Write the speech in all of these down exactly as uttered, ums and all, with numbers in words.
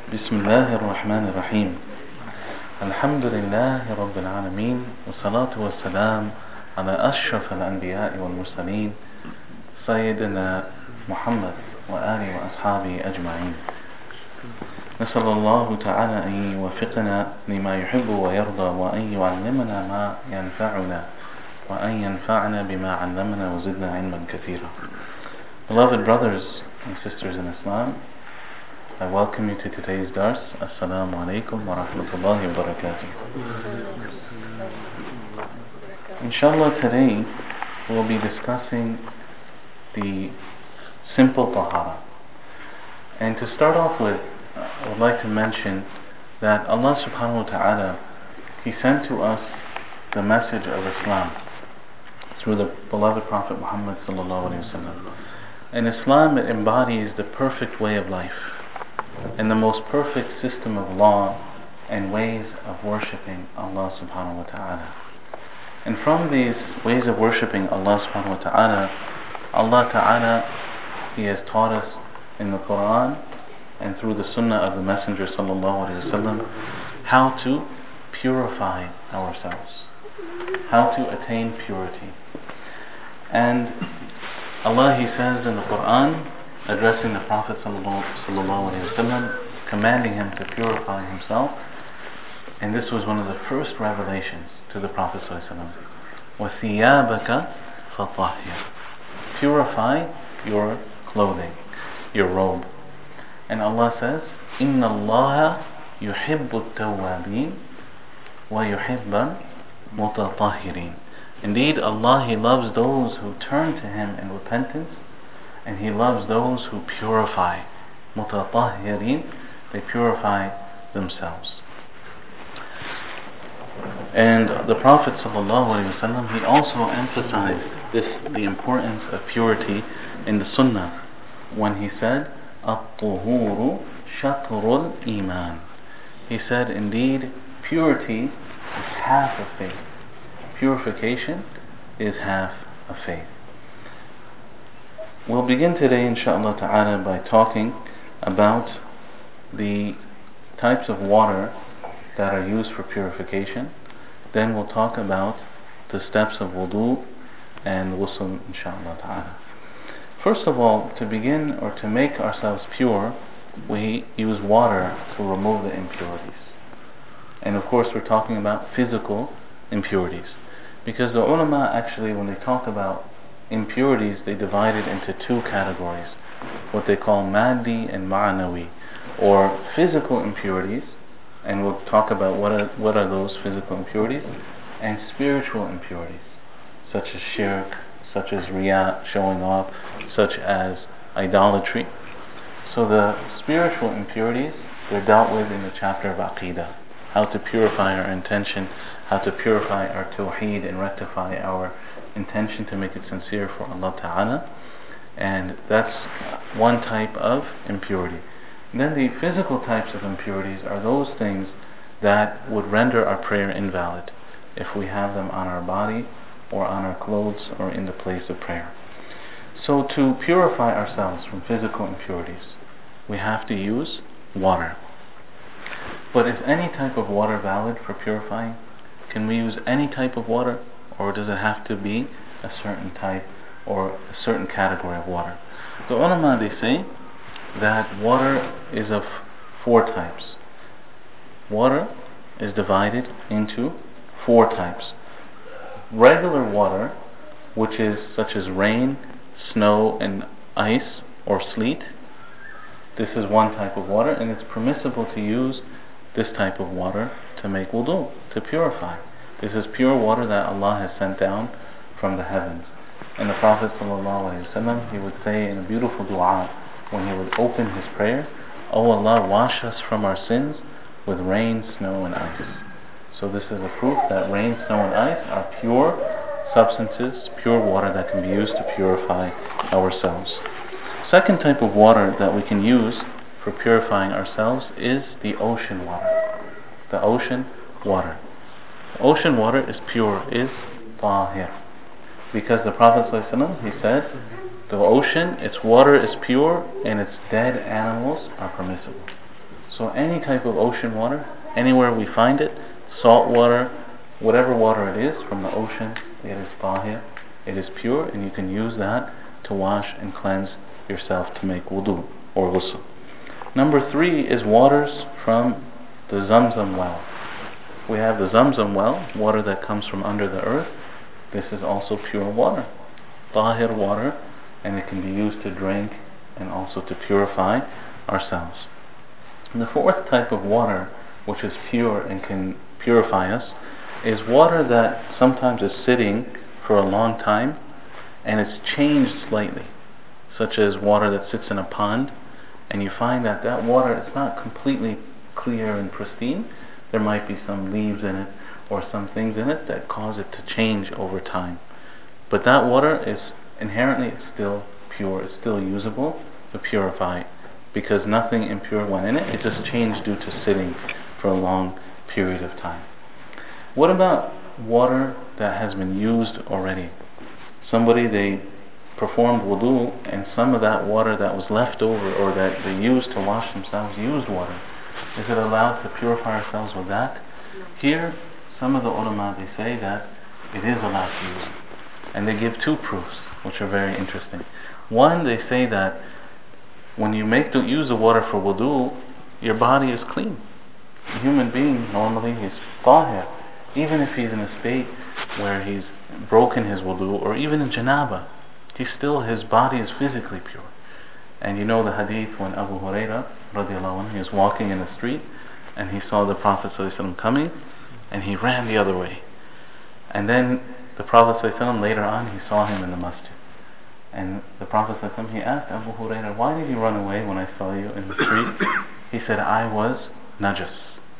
بسم الله الرحمن الرحيم الحمد لله رب العالمين والصلاة والسلام على أشرف الأنبياء والمرسلين سيدنا محمد وآله وأصحابه أجمعين. نسأل الله تعالى أن يوفقنا لما يحب ويرضى وأن يعلمنا ما ينفعنا وأن ينفعنا بما علمنا وزدنا علما كثيرا. Beloved brothers and sisters in Islam, I welcome you to today's dars. Assalamu alaikum wa rahmatullahi wa barakatuh. Inshallah, today we'll be discussing the simple tahara. And to start off with, I would like to mention that Allah subhanahu wa ta'ala, He sent to us the message of Islam through the beloved Prophet Muhammad sallallahu alayhi wa sallam. And Islam, it embodies the perfect way of life and the most perfect system of law and ways of worshipping Allah subhanahu wa ta'ala. And from these ways of worshipping Allah subhanahu wa ta'ala, Allah ta'ala, He has taught us in the Quran and through the Sunnah of the Messenger sallallahu alayhi wa sallam how to purify ourselves, how to attain purity. And Allah, He says in the Quran, addressing the Prophet sallallahu alayhi wa sallam, commanding him to purify himself, and this was one of the first revelations to the Prophet sallallahu alayhi wa sallam. وَثِيَابَكَ فَطَهِّرْ, purify your clothing, your robe. And Allah says, إِنَّ اللَّهَ يُحِبُّ التَّوَّابِينَ وَيُحِبَّ الْمُتَطَهِّرِينَ. Indeed, Allah, He loves those who turn to Him in repentance, and He loves those who purify. Mutatahhirin, they purify themselves. And the Prophet ﷺ, he also emphasized this, the importance of purity in the Sunnah when he said, "At-tuhuru shatrul iman." He said, indeed, purity is half of faith. Purification is half of faith. We'll begin today, inshaAllah ta'ala, by talking about the types of water that are used for purification. Then we'll talk about the steps of wudu and ghusl, inshaAllah ta'ala. First of all, to begin or to make ourselves pure, we use water to remove the impurities. And of course, we're talking about physical impurities, because the ulama actually, when they talk about impurities, they divide it into two categories, what they call maddi and ma'nawi, or physical impurities, and we'll talk about what are, what are those physical impurities, and spiritual impurities, such as shirk, such as riya, showing off, such as idolatry. So the spiritual impurities, they're dealt with in the chapter of Aqidah, how to purify our intention, how to purify our tawheed and rectify our intention to make it sincere for Allah Ta'ala. And that's one type of impurity. And then the physical types of impurities are those things that would render our prayer invalid if we have them on our body or on our clothes or in the place of prayer. So to purify ourselves from physical impurities, we have to use water. But is any type of water valid for purifying? Can we use any type of water, or does it have to be a certain type or a certain category of water? The ulama, they say that water is of four types. Water is divided into four types. Regular water, which is such as rain, snow, and ice or sleet, this is one type of water, and it's permissible to use this type of water to make wudu, to purify. This is pure water that Allah has sent down from the heavens. And the Prophet ﷺ, he would say in a beautiful dua when he would open his prayer, "O Allah, wash us from our sins with rain, snow, and ice." So this is a proof that rain, snow, and ice are pure substances, pure water that can be used to purify ourselves. Second type of water that we can use for purifying ourselves is the ocean water. The ocean water. Ocean water is pure, is tahir. Because the Prophet ﷺ, he said, the ocean, its water is pure and its dead animals are permissible. So any type of ocean water, anywhere we find it, salt water, whatever water it is from the ocean, it is tahir, it is pure, and you can use that to wash and cleanse yourself to make wudu or ghusl. Number three is waters from the Zamzam well. We have the Zamzam well, water that comes from under the earth. This is also pure water, tahir water, and it can be used to drink and also to purify ourselves. And the fourth type of water, which is pure and can purify us, is water that sometimes is sitting for a long time and it's changed slightly, such as water that sits in a pond, and you find that that water is not completely clear and pristine. There might be some leaves in it or some things in it that cause it to change over time. But that water is inherently still pure, it's still usable to purify, because nothing impure went in it, it just changed due to sitting for a long period of time. What about water that has been used already? Somebody, they performed wudu, and some of that water that was left over or that they used to wash themselves, used water. Is it allowed to purify ourselves with that? Here, some of the ulama, they say that it is allowed to use it. And they give two proofs, which are very interesting. One, they say that when you make the, use the water for wudu, your body is clean. A human being, normally, is tahir. Even if he's in a state where he's broken his wudu, or even in janaba, he still, his body is physically pure. And you know the hadith when Abu Hurairah radiallahu anhu, he was walking in the street and he saw the Prophet ﷺ coming and he ran the other way. And then the Prophet ﷺ, later on, he saw him in the masjid. And the Prophet ﷺ, he asked Abu Hurairah, why did you run away when I saw you in the street? He said, I was najas,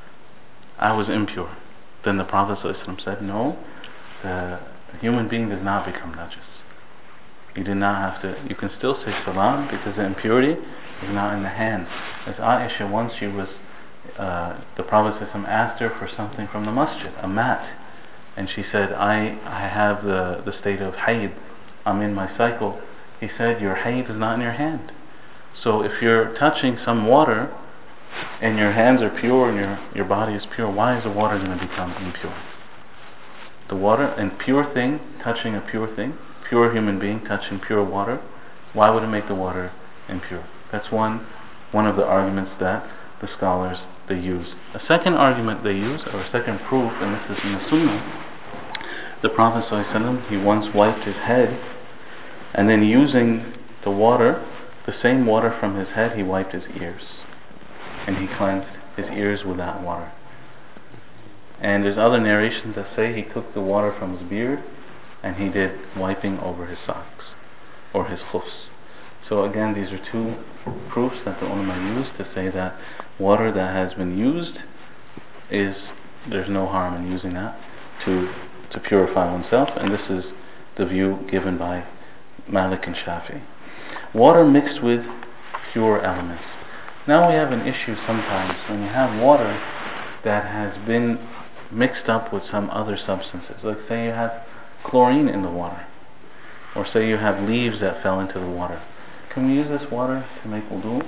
I was impure. Then the Prophet ﷺ said, no, the human being does not become najas. You do not have to, you can still say salam, because the impurity is not in the hand. As Aisha, once she was, uh, the Prophet ﷺ asked her for something from the masjid, a mat, and she said, I, I have the, the state of hayd, I'm in my cycle. He said, your hayd is not in your hand. So if you're touching some water and your hands are pure and your, your body is pure, why is the water going to become impure? The water, and pure thing touching a pure thing, pure human being touching pure water, why would it make the water impure? That's one one of the arguments that the scholars, they use. A second argument they use, or a second proof, and this is in the Sunnah, the Prophet ﷺ, he once wiped his head, and then using the water, the same water from his head, he wiped his ears, and he cleansed his ears with that water. And there's other narrations that say he took the water from his beard and he did wiping over his socks or his khufs. So again, these are two proofs that the ulama use to say that water that has been used, is there's no harm in using that to to purify oneself, and this is the view given by Malik and Shafi. Water mixed with pure elements. Now we have an issue sometimes when you have water that has been mixed up with some other substances. Like say you have chlorine in the water, or say you have leaves that fell into the water. Can we use this water to make wudu?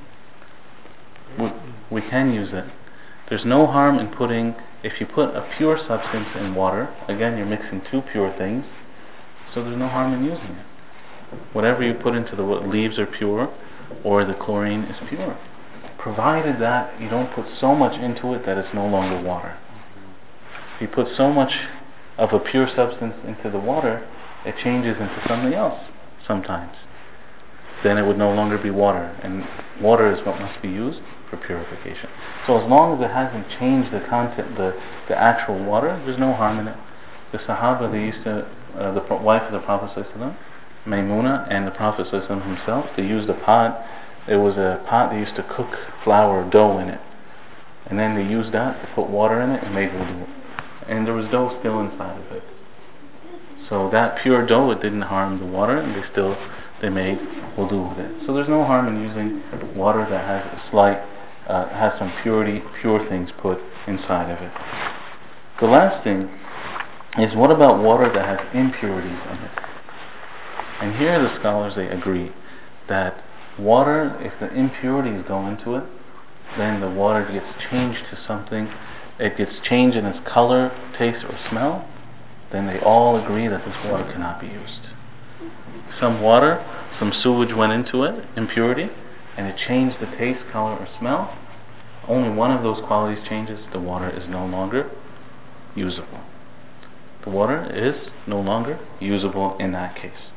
We, we can use it. There's no harm in putting, if you put a pure substance in water, again you're mixing two pure things, so there's no harm in using it. Whatever you put into the leaves are pure, or the chlorine is pure, provided that you don't put so much into it that it's no longer water. If you put so much of a pure substance into the water, it changes into something else sometimes. Then it would no longer be water, and water is what must be used for purification. So as long as it hasn't changed the content, the, the actual water, there's no harm in it. The Sahaba, they used to, uh, the wife of the Prophet ﷺ, Maymuna, and the Prophet ﷺ himself, they used a pot. It was a pot they used to cook flour, dough in it, and then they used that to put water in it and made wudu. And there was dough still inside of it. So that pure dough, it didn't harm the water, and they still, they made wudu with it. So there's no harm in using water that has a slight, uh, has some purity, pure things put inside of it. The last thing is, what about water that has impurities in it? And here the scholars, they agree that water, if the impurities go into it, then the water gets changed to something, it gets changed in its color, taste, or smell, then they all agree that this water cannot be used. Some water, some sewage went into it, impurity, and it changed the taste, color, or smell. Only one of those qualities changes, the water is no longer usable. The water is no longer usable in that case.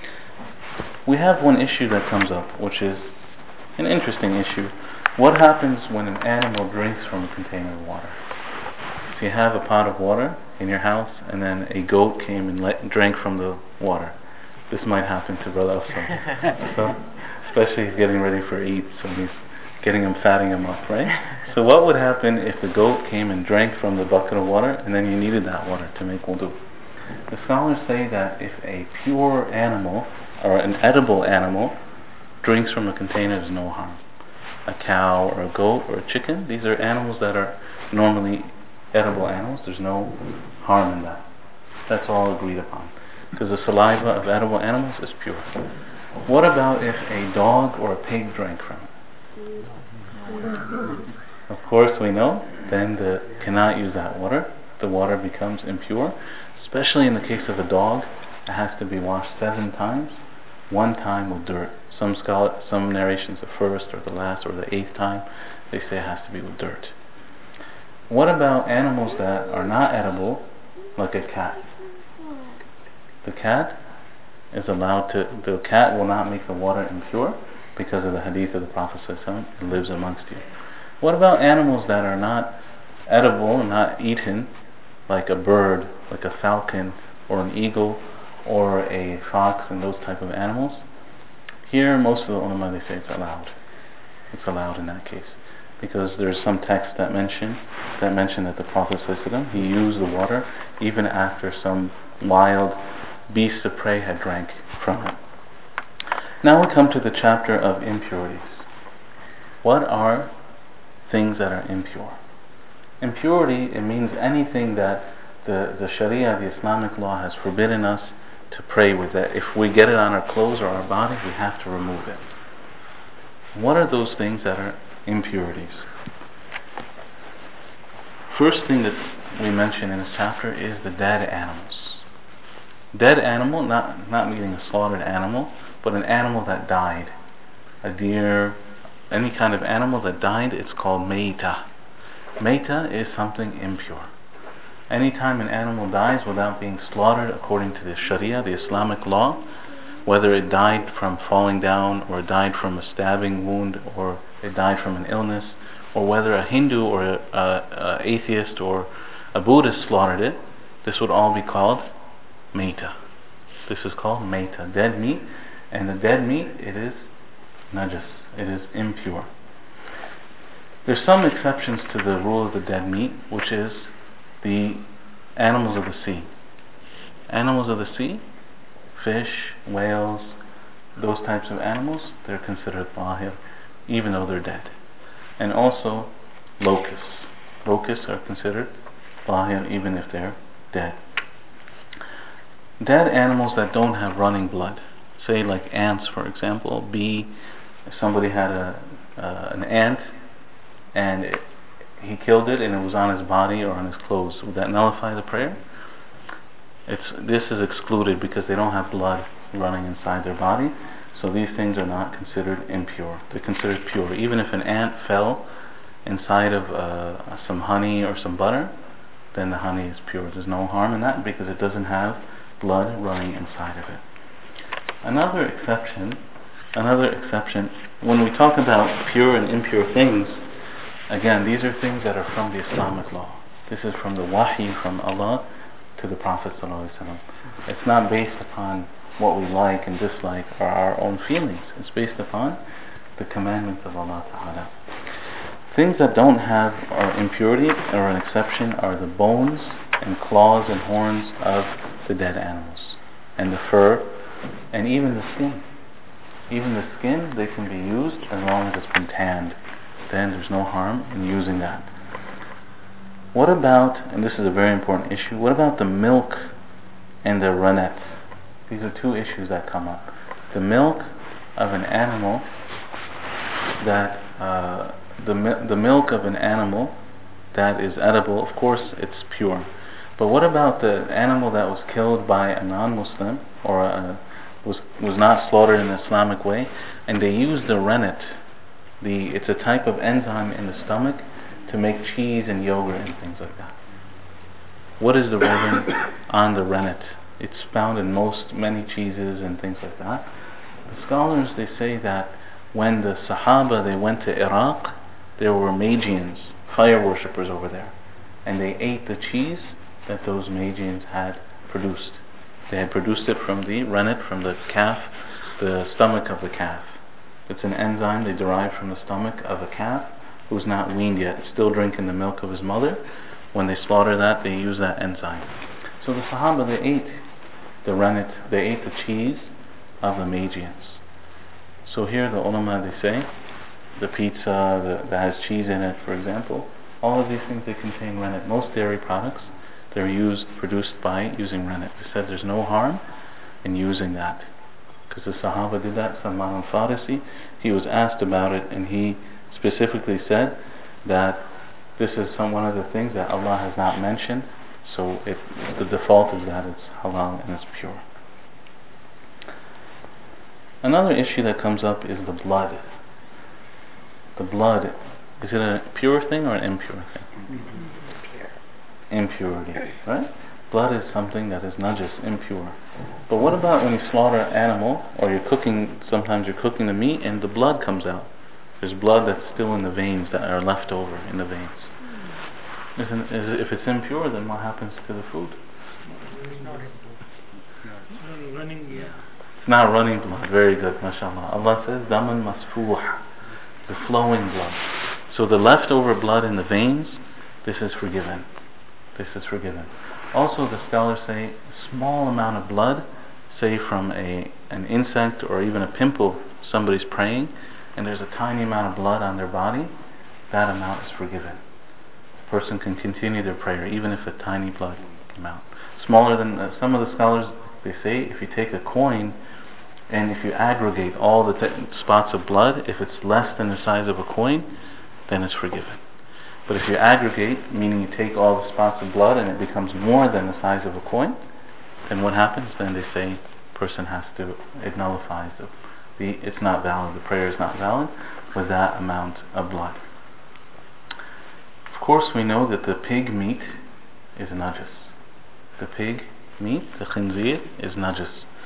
We have one issue that comes up, which is an interesting issue. What happens when an animal drinks from a container of water? If you have a pot of water in your house and then a goat came and let, drank from the water, this might happen to Brother Afsal. So, especially he's getting ready for Eid, so he's getting him, fatting him up, right? So what would happen if the goat came and drank from the bucket of water and then you needed that water to make wudu? The scholars say that if a pure animal or an edible animal drinks from a container, there's no harm. A cow or a goat or a chicken, these are animals that are normally edible animals, there's no harm in that. That's all agreed upon, because the saliva of edible animals is pure. What about if a dog or a pig drank from it? Of course we know, then the cannot use that water. The water becomes impure, especially in the case of a dog. It has to be washed seven times, one time with dirt. Some scholar, some narrations, the first or the last or the eighth time, they say it has to be with dirt. What about animals that are not edible, like a cat? The cat is allowed to, the cat will not make the water impure because of the hadith of the Prophet ﷺ, it lives amongst you. What about animals that are not edible, not eaten, like a bird, like a falcon, or an eagle, or a fox, and those type of animals? Here, most of the ulama, they say it's allowed. It's allowed in that case, because there's some texts that mention that mention that the Prophet ﷺ, he used the water even after some wild beasts of prey had drank from it. Now we come to the chapter of impurities. What are things that are impure? Impurity, it means anything that the, the Sharia, the Islamic law, has forbidden us to pray with. That if we get it on our clothes or our body, we have to remove it. What are those things that are impurities? First thing that we mention in this chapter is the dead animals. Dead animal, not, not meaning a slaughtered animal, but an animal that died. A deer, any kind of animal that died, it's called mayta. Mayta is something impure. Anytime an animal dies without being slaughtered according to the Sharia, the Islamic law, whether it died from falling down, or it died from a stabbing wound, or it died from an illness, or whether a Hindu or a, a, a atheist or a Buddhist slaughtered it, this would all be called Mayta. This is called Mayta, dead meat, and the dead meat, it is najas, it is impure. There's some exceptions to the rule of the dead meat, which is the animals of the sea. Animals of the sea, fish, whales, those types of animals, they're considered tahir, even though they're dead. And also locusts. Locusts are considered tahir even if they're dead. Dead animals that don't have running blood, say like ants, for example. Bee, if somebody had a uh, an ant and it, he killed it and it was on his body or on his clothes, would that nullify the prayer? It's, this is excluded because they don't have blood running inside their body, so these things are not considered impure. They're considered pure. Even if an ant fell inside of uh, some honey or some butter, then the honey is pure. There's no harm in that because it doesn't have blood running inside of it. Another exception, another exception, when we talk about pure and impure things, again, these are things that are from the Islamic law. This is from the wahi from Allah to the Prophet ﷺ. It's not based upon what we like and dislike or our own feelings. It's based upon the commandments of Allah Ta'ala. Things that don't have our impurity or an exception are the bones and claws and horns of the dead animals, and the fur, and even the skin. Even the skin, they can be used as long as it's been tanned. Then there's no harm in using that. What about, and this is a very important issue, what about the milk and the runnet? These are two issues that come up. The milk of an animal that uh, the mi- the milk of an animal that is edible, of course it's pure. But what about the animal that was killed by a non-Muslim, or a, was was not slaughtered in the Islamic way, and they used the rennet? The it's a type of enzyme in the stomach to make cheese and yogurt and things like that. What is the ruling on the rennet? It's found in most many cheeses and things like that. The scholars, they say that when the Sahaba, they went to Iraq, there were Magians, fire worshippers over there, and they ate the cheese that those Magians had produced. They had produced it from the rennet, from the calf, the stomach of the calf. It's an enzyme they derive from the stomach of a calf who's not weaned yet, still drinking the milk of his mother. When they slaughter that, they use that enzyme. So the Sahaba, they ate the rennet, they ate the cheese of the Magians. So here the ulama, they say, the pizza the, that has cheese in it, for example, all of these things, they contain rennet. Most dairy products, they're used, produced by using rennet. They said there's no harm in using that, because the Sahaba did that. Salman al-Farisi, he was asked about it, and he specifically said that this is some one of the things that Allah has not mentioned, so it, the default is that it's halal and it's pure. Another issue that comes up is the blood. The blood, is it a pure thing or an impure thing? Impurity, right? Blood is something that is najis, impure. But what about when you slaughter an animal, or you're cooking, sometimes you're cooking the meat and the blood comes out? There's blood that's still in the veins, that are left over in the veins. Isn't, is it, if it's impure, then what happens to the food? It's not running blood. Very good, mashallah. Allah says, daman masfuh, the flowing blood. So the leftover blood in the veins, this is forgiven. This is forgiven. Also, the scholars say a small amount of blood, say from a an insect or even a pimple, somebody's praying, and there's a tiny amount of blood on their body, that amount is forgiven. The person can continue their prayer even if a tiny blood came out. Smaller than, uh, some of the scholars, they say if you take a coin and if you aggregate all the t- spots of blood, if it's less than the size of a coin, then it's forgiven. But if you aggregate, meaning you take all the spots of blood and it becomes more than the size of a coin, then what happens? Then they say the person has to, it nullifies the, the, it's not valid, the prayer is not valid with that amount of blood. Of course, we know that the pig meat is najis. The pig meat, the khinzir, is najis.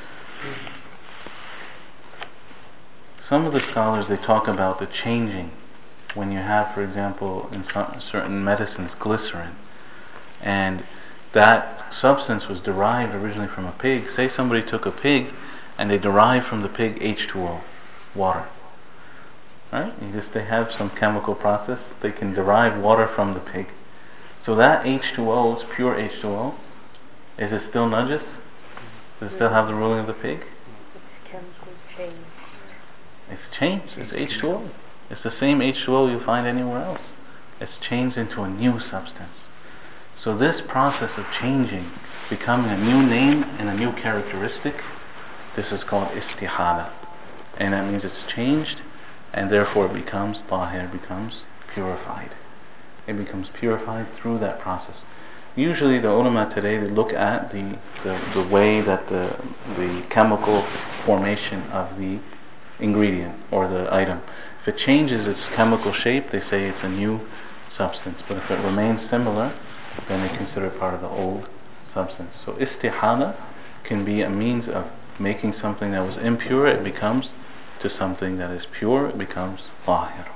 Some of the scholars, they talk about the changing. When you have, for example, in some, certain medicines, glycerin, and that substance was derived originally from a pig. Say somebody took a pig and they derived from the pig H two O, water. Right? You just, they have some chemical process, they can derive water from the pig. So that H two O, it's pure H two O. Is it still najis? Does it still have the ruling of the pig? It's chemical changed. It's changed. It's H two O. It's the same H two O you find anywhere else. It's changed into a new substance. So this process of changing, becoming a new name and a new characteristic, this is called istihala. And that means it's changed, and therefore it becomes tahir, becomes purified. It becomes purified through that process. Usually the ulama today, they look at the, the, the way that the, the chemical formation of the ingredient or the item. If it changes its chemical shape, they say it's a new substance. But if it remains similar, then they consider it part of the old substance. So istihala can be a means of making something that was impure, it becomes to something that is pure, it becomes tahir.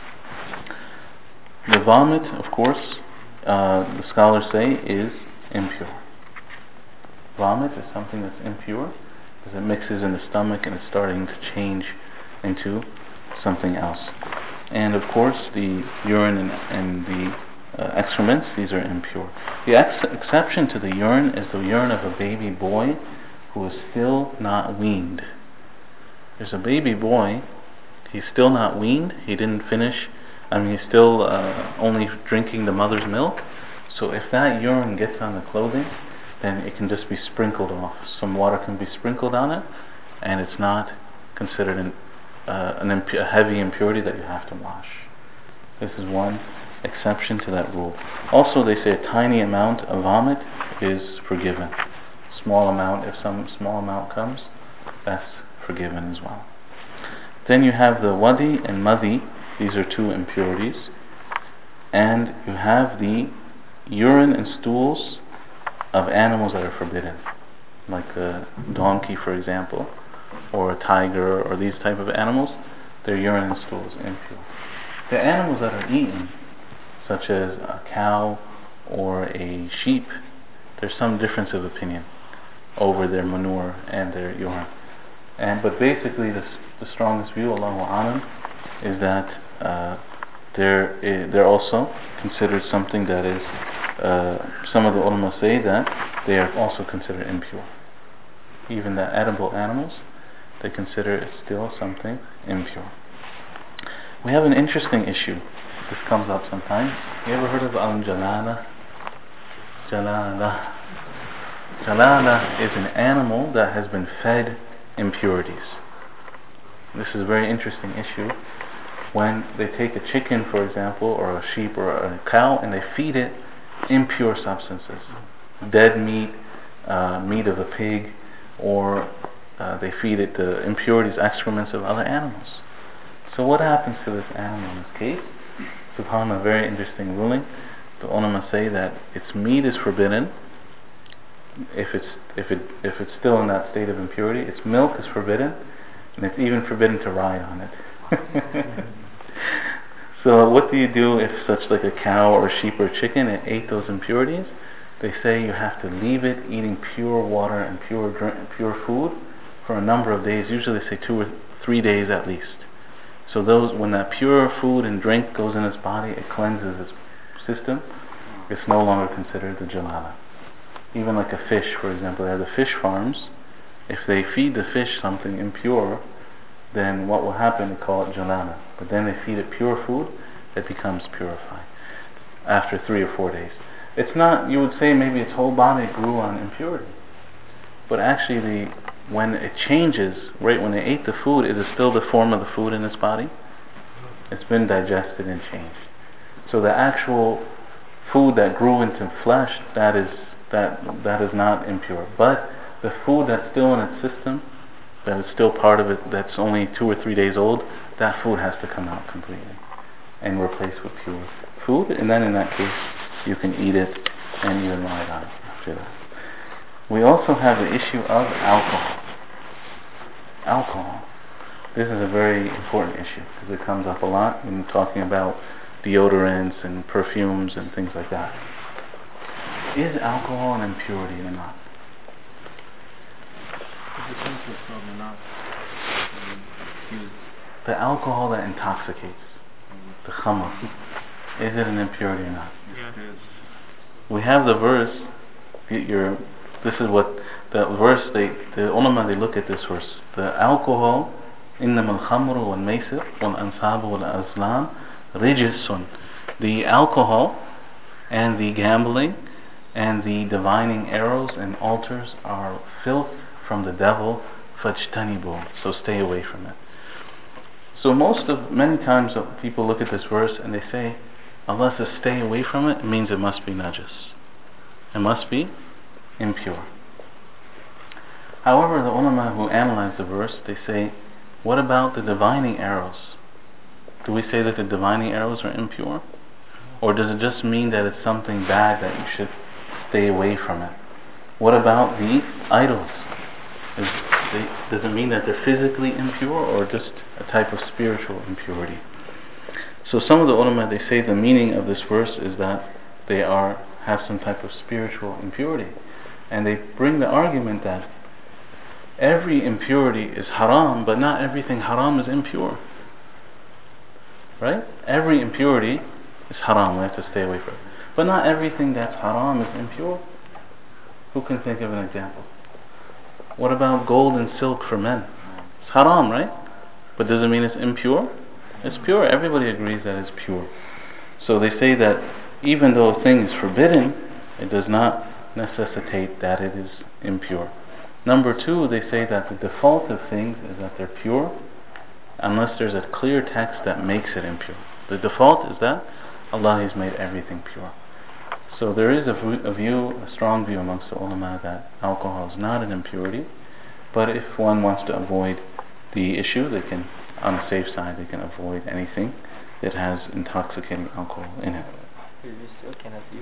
The vomit, of course, uh, the scholars say is impure. Vomit is something that's impure because it mixes in the stomach and it's starting to change into something else. And of course the urine and, and the uh, excrements, these are impure. The ex- exception to the urine is the urine of a baby boy who is still not weaned. There's a baby boy, he's still not weaned, he didn't finish, I mean he's still uh, only drinking the mother's milk. So if that urine gets on the clothing, then it can just be sprinkled off. Some water can be sprinkled on it, and it's not considered an Uh, an impu- a heavy impurity that you have to wash. This is one exception to that rule. Also, they say a tiny amount of vomit is forgiven. Small amount, if some small amount comes, that's forgiven as well. Then you have the wadi and madhi. These are two impurities. And you have the urine and stools of animals that are forbidden, like a donkey, for example, or a tiger, or these type of animals. Their urine and stools impure. The animals that are eaten, such as a cow or a sheep, there's some difference of opinion over their manure and their urine. And but basically, the, the strongest view, Allahu A'lam, is that uh, they're uh, they're also considered something that is. Uh, some of the ulama say that they are also considered impure. Even the edible animals, they consider it still something impure. We have an interesting issue. This comes up sometimes. You ever heard of al-jalala? Jalala. Jalala is an animal that has been fed impurities. This is a very interesting issue. When they take a chicken, for example, or a sheep or a cow, and they feed it impure substances, dead meat, uh, meat of a pig, or uh, they feed it the impurities, excrements of other animals. So what happens to this animal in this case? SubhanAllah, very interesting ruling. The ulama say that its meat is forbidden if it's if it if it's still in that state of impurity. Its milk is forbidden, and it's even forbidden to ride on it. So what do you do if such like a cow or a sheep or a chicken it ate those impurities? They say you have to leave it eating pure water and pure drink, pure food for a number of days. Usually they say two or three days at least. So those when that pure food and drink goes in its body, it cleanses its system. It's no longer considered the jalala. Even like a fish, for example, they have the fish farms. If they feed the fish something impure, then what will happen? They call it jalala. But then they feed it pure food, it becomes purified after three or four days. It's not, you would say maybe its whole body grew on impurity, but actually the, when it changes, right when they ate the food, it is still the form of the food in its body. It's been digested and changed. So the actual food that grew into flesh, that is that that is not impure. But the food that's still in its system, that is still part of it, that's only two or three days old, that food has to come out completely and replaced with pure food. And then in that case, you can eat it and even ride on it after that. We also have the issue of alcohol. Alcohol. This is a very important issue because it comes up a lot when talking about deodorants and perfumes and things like that. Is alcohol an impurity or not? The alcohol that intoxicates, the khamr, is it an impurity or not? Yeah, it is. We have the verse. You're, this is what the verse. They, the ulama, they look at this verse. The alcohol, إنما الخمر والميسر والأنصاب والأزلام رجس. The alcohol and the gambling and the divining arrows and altars are filth from the devil. فاجتنبوا. So stay away from it. So most of, many times people look at this verse and they say, Allah says stay away from it, it means it must be najis. It must be impure. However, the ulama who analyze the verse, they say, what about the divining arrows? Do we say that the divining arrows are impure? Or does it just mean that it's something bad that you should stay away from it? What about the idols? Is they, does it mean that they're physically impure or just a type of spiritual impurity? So some of the ulama, they say the meaning of this verse is that they are have some type of spiritual impurity. And they bring the argument that every impurity is haram, but not everything haram is impure. Right? Every impurity is haram, we have to stay away from it. But not everything that's haram is impure. Who can think of an example? What about gold and silk for men? It's haram, right? But does it mean it's impure? It's pure. Everybody agrees that it's pure. So they say that even though a thing is forbidden, it does not necessitate that it is impure. Number two, they say that the default of things is that they're pure unless there's a clear text that makes it impure. The default is that Allah has made everything pure. So there is a, v- a view, a strong view amongst the ulama that alcohol is not an impurity, but if one wants to avoid the issue, they can, on the safe side, they can avoid anything that has intoxicating alcohol in it. You still cannot use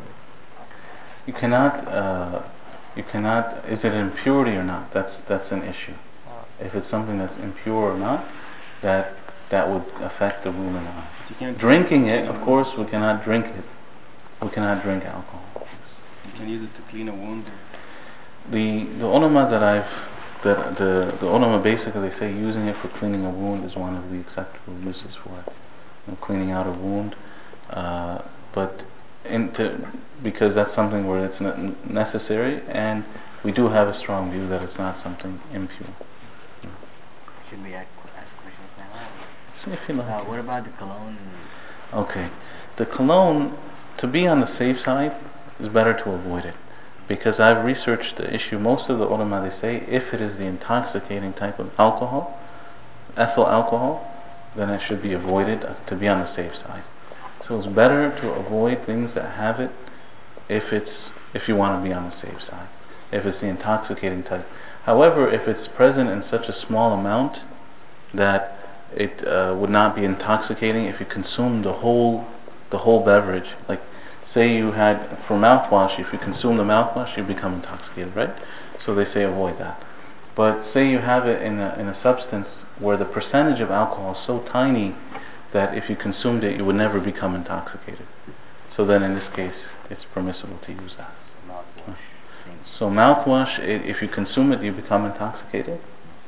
it. You cannot, uh, you cannot, is it an impurity or not? That's that's an issue. Oh. If it's something that's impure or not, that that would affect the wudu or not. You can't Drinking it, of course, we cannot drink it. We cannot drink alcohol. You can use it to clean a wound. The the ulama that I've the the the ulama basically they say using it for cleaning a wound is one of the acceptable uses for it. You know, cleaning out a wound, uh, but into because that's something where it's not necessary, and we do have a strong view that it's not something impure. Yeah. Should we ask, ask questions now? So if you like. Uh, what about the cologne? Okay, the cologne, to be on the safe side, is better to avoid it. Because I've researched the issue, most of the ulama, they say if it is the intoxicating type of alcohol, ethyl alcohol, then it should be avoided uh, to be on the safe side. So it's better to avoid things that have it if it's if you want to be on the safe side, if it's the intoxicating type. However, if it's present in such a small amount that it uh, would not be intoxicating if you consume the whole the whole beverage, like say you had, for mouthwash, if you consume the mouthwash, you become intoxicated, right? So they say avoid that. But say you have it in a, in a substance where the percentage of alcohol is so tiny that if you consumed it, you would never become intoxicated. So then in this case, it's permissible to use that. Mouthwash. So mouthwash, i- if you consume it, you become intoxicated?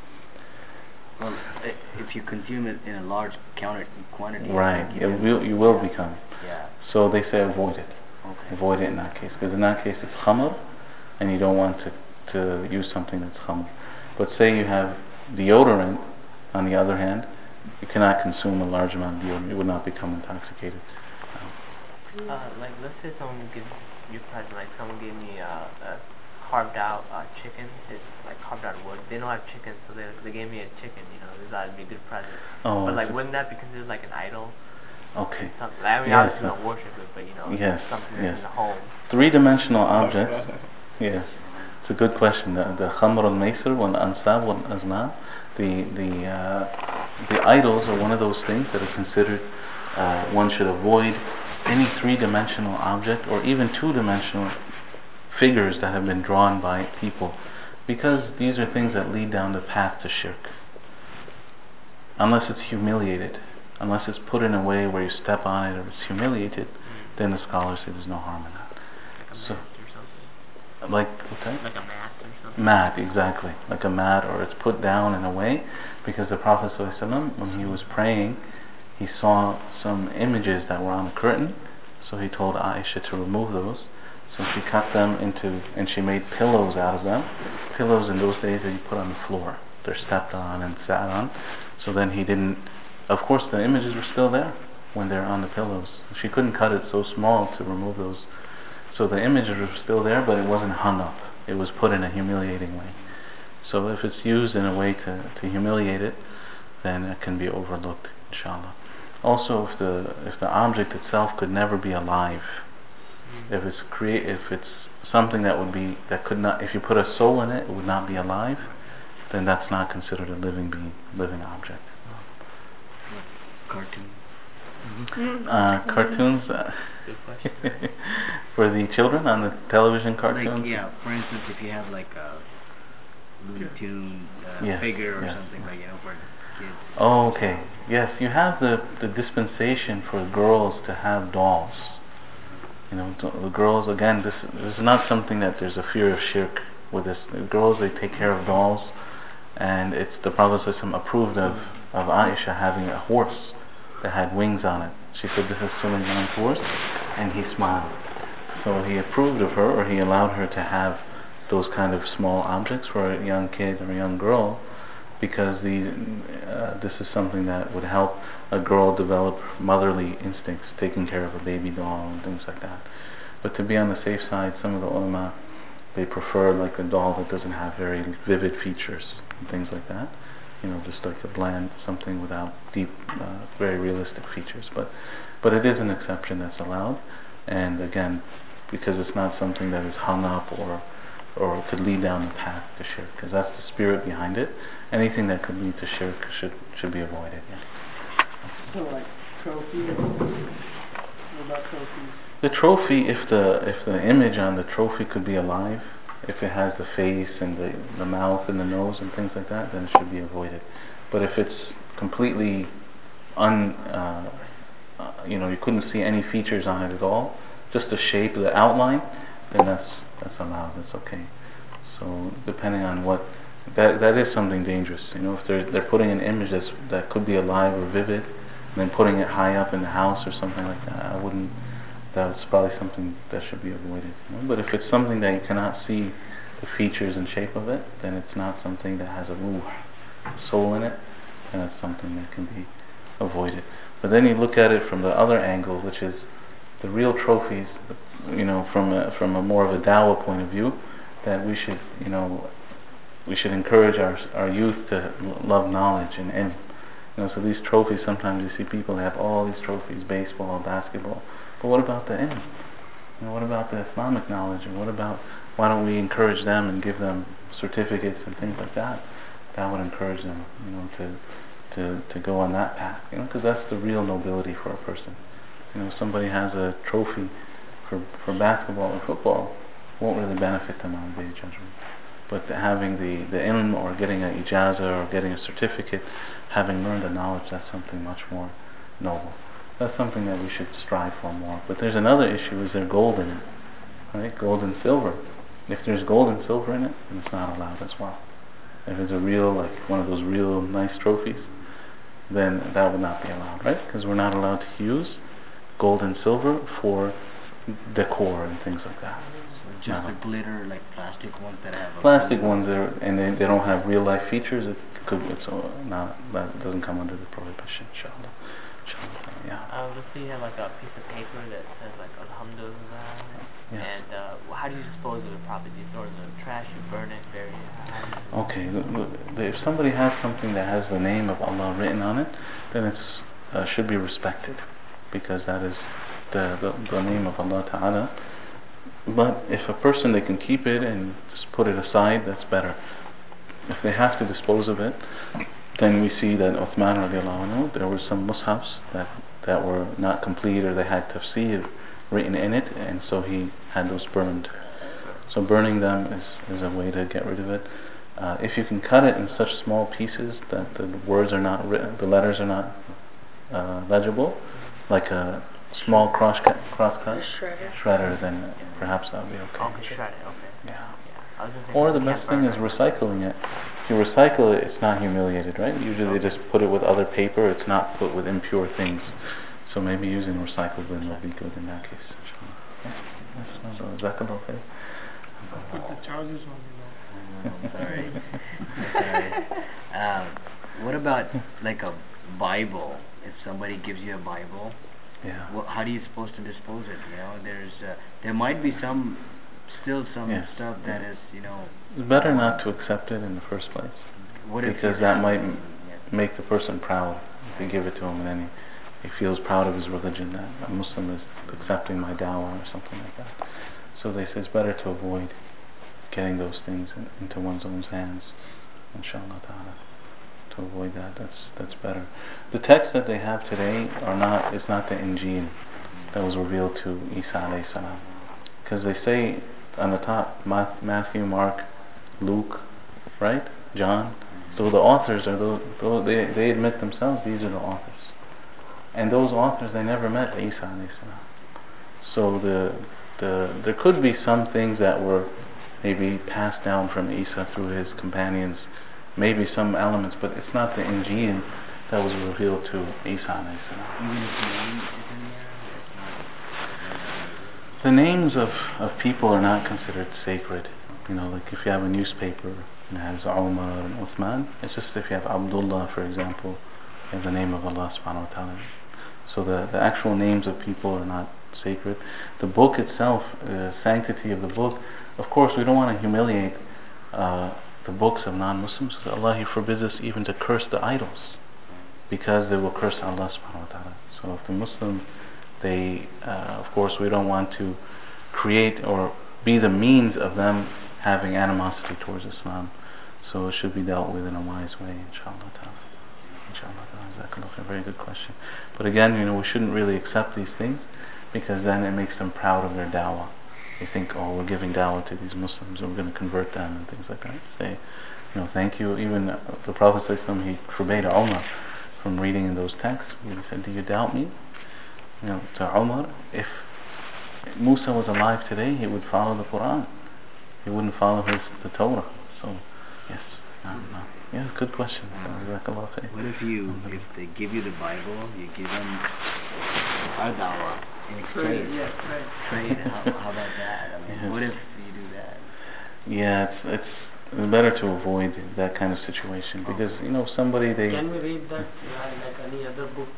Well, i- if you consume it in a large counter- quantity. Right, like it can- will, you will become. Yeah. So they say avoid it. Okay. Avoid it in that case, because in that case it's khamr, and you don't want to, to use something that's khamr. But say you have deodorant, on the other hand, you cannot consume a large amount of deodorant, you would not become intoxicated. Uh, like, let's say someone gives you a present, like someone gave me uh, a carved out uh, chicken, it's like carved out of wood. They don't have chicken, so they they gave me a chicken, you know, they thought it'd be a good present. Oh, but like, okay. wouldn't that be considered like an idol? Okay. Something, I mean, Yes, obviously we uh, don't worship it, but you know, yes, something yes. that's in the home. Three-dimensional objects, yes, it's a good question. The, the khamr al-maysir wal-ansab wal-azlam, the, the, uh, the idols are one of those things that are considered, uh, one should avoid any three-dimensional object or even two-dimensional figures that have been drawn by people, because these are things that lead down the path to shirk. Unless it's humiliated, unless it's put in a way where you step on it or it's humiliated, then the scholars say there's no harm in that. Like a So, mat or something. like, okay? Like a mat or something. Mat, exactly, like a mat, or it's put down in a way, because the Prophet ﷺ, when he was praying, he saw some images that were on the curtain, so he told Aisha to remove those. So she cut them into, and she made pillows out of them. Pillows in those days that you put on the floor, they're stepped on and sat on. So then he didn't, of course the images were still there when they're on the pillows. She couldn't cut it so small to remove those. So the images were still there, but it wasn't hung up. It was put in a humiliating way. So if it's used in a way to, to humiliate it, then it can be overlooked, inshallah. Also, if the if the object itself could never be alive, if it's create if it's something that would be that could not, if you put a soul in it, it would not be alive, then that's not considered a living being, living object. Cartoon. Uh, cartoons uh, Good question. for the children on the television cartoons. Like, yeah, for instance, if you have like a Looney Tune uh, Yes, figure or yes. something, like, you know, for kids. Oh, okay. Yes, you have the, the dispensation for girls to have dolls. You know, d- the girls, again, this, this is not something that there's a fear of shirk with this. The girls, they take care of dolls, and it's the Prophet ﷺ approved of, of Aisha having a horse that had wings on it. She said, this is Sulaiman's horse, and he smiled. So he approved of her, or he allowed her to have those kind of small objects for a young kid or a young girl, because the, uh, this is something that would help a girl develop motherly instincts, taking care of a baby doll and things like that. But to be on the safe side, some of the ulama, they prefer like a doll that doesn't have very vivid features and things like that. you know, just like a bland something without deep, uh, very realistic features. But, but it is an exception that's allowed, and again, because it's not something that is hung up or or could lead down the path to shirk, because that's the spirit behind it. Anything that could lead to shirk should should be avoided. Yeah. So like trophies. What about trophies? The trophy, if the if the image on the trophy could be alive, if it has the face and the the mouth and the nose and things like that, then it should be avoided. But if it's completely un, uh, uh, you know, you couldn't see any features on it at all, just the shape, the outline, then that's that's allowed. That's okay. So depending on what, that that is something dangerous. You know, if they're they're putting an image that's that could be alive or vivid, and then putting it high up in the house or something like that, I wouldn't. That's probably something that should be avoided. You know? But if it's something that you cannot see the features and shape of it, then it's not something that has a ruh, soul in it, and it's something that can be avoided. But then you look at it from the other angle, which is the real trophies, you know, from a, from a more of a dawah point of view, that we should, you know, we should encourage our our youth to love knowledge and ilm. You know, so these trophies, sometimes you see people have all these trophies, baseball, basketball, but what about the ilm? You know, what about the Islamic knowledge, and what about, why don't we encourage them and give them certificates and things like that? That would encourage them, you know, to to to go on that path, you know, because that's the real nobility for a person. You know, somebody has a trophy for for basketball or football, won't really benefit them on the day of judgment. But the, having the the ilm, or getting an ijaza, or getting a certificate, having learned the knowledge, that's something much more noble. That's something that we should strive for more. But there's another issue: is there gold in it? Right, gold and silver. If there's gold and silver in it, then it's not allowed as well. If it's a real, like one of those real nice trophies, then that would not be allowed, right? Because we're not allowed to use gold and silver for decor and things like that. So just no. the glitter, like plastic ones that have. Plastic ones, are, and they, they don't have real life features. It could, it's uh, not, that doesn't come under the prohibition. Inshallah. Inshallah. Yeah. Uh, let's say you have like a piece of paper that says like Alhamdulillah, Yes. and uh, how do you dispose of it properly? Do you throw it in the trash, you burn it, bury it? Okay, the, the, if somebody has something that has the name of Allah written on it, then it uh, should be respected, because that is the, the, the name of Allah Ta'ala. But if a person, they can keep it and just put it aside, that's better. If they have to dispose of it, then we see that Uthman radiallahu anhu, there were some mushafs that, that were not complete, or they had tafsir written in it, and so he had those burned. So burning them is, is a way to get rid of it. Uh, if you can cut it in such small pieces that the words are not written, the letters are not uh, legible, like a small cross cut, cross cut Shredder. shredder, then perhaps that would be okay. Okay, shred it, okay. Yeah. Yeah. I was just Or the thinking you best can't thing is burn it. recycling it. If you recycle it, it's not humiliated, right? Usually they just put it with other paper, it's not put with impure things. So maybe using recycled bin will be good in that case. Yeah. That's not, is that okay? Put the charges on you know. I'm sorry. I'm sorry. Um, what about like a Bible? If somebody gives you a Bible, Yeah. well, how do you supposed to dispose it? You know, there's uh, there might be some, still some Yes. stuff that is, you know. It's better not to accept it in the first place, What if because you- that might m- Yeah. make the person proud if you give it to him, and then he, he feels proud of his religion, that a Muslim is accepting my dawah or something like that. So they say it's better to avoid getting those things in, into one's own hands, inshallah ta'ala. To avoid that, that's that's better. The texts that they have today are not, it's not the Injil that was revealed to Isa alayhi salam, because they say on the top Matthew, Mark, Luke, right, John. So the authors are those, those they they admit themselves these are the authors, and those authors, they never met Isa alayhi salam. So the the there could be some things that were maybe passed down from Isa through his companions, maybe some elements, but it's not the Injil that was revealed to Isa alayhi salam. Even if the name is in there, it's not. The names of, of people are not considered sacred. You know, like if you have a newspaper and it has Umar and Uthman, it's just if you have Abdullah, for example, you have the name of Allah subhanahu wa ta'ala. So the, the actual names of people are not sacred. The book itself, the sanctity of the book, of course we don't want to humiliate uh, the books of non-Muslims, Allah, He forbids us even to curse the idols, because they will curse Allah subhanahu wa ta'ala. So if the Muslim, they, uh, of course we don't want to create or be the means of them having animosity towards Islam. So it should be dealt with in a wise way, inshallah ta'ala. Inshallah ta'ala. Very good question. But again, you know, we shouldn't really accept these things, because then it makes them proud of their da'wah. They think, oh, we're giving da'wah to these Muslims, and we're going to convert them and things like that. Say, you know, thank you. Even uh, the Prophet ﷺ, he forbade Umar from reading in those texts. He said, do you doubt me? You know, to Umar, if Musa was alive today, he would follow the Quran. He wouldn't follow his the Torah. So, yes, no, no. Yeah, good question. What if you, if they give you the Bible, you give them our dawah in exchange? Trade, yeah, trade. Trade. How, how about that? I mean, Yes. what if you do that? Yeah, it's it's better to avoid that kind of situation, because you know somebody they. Can we read that uh, like any other book?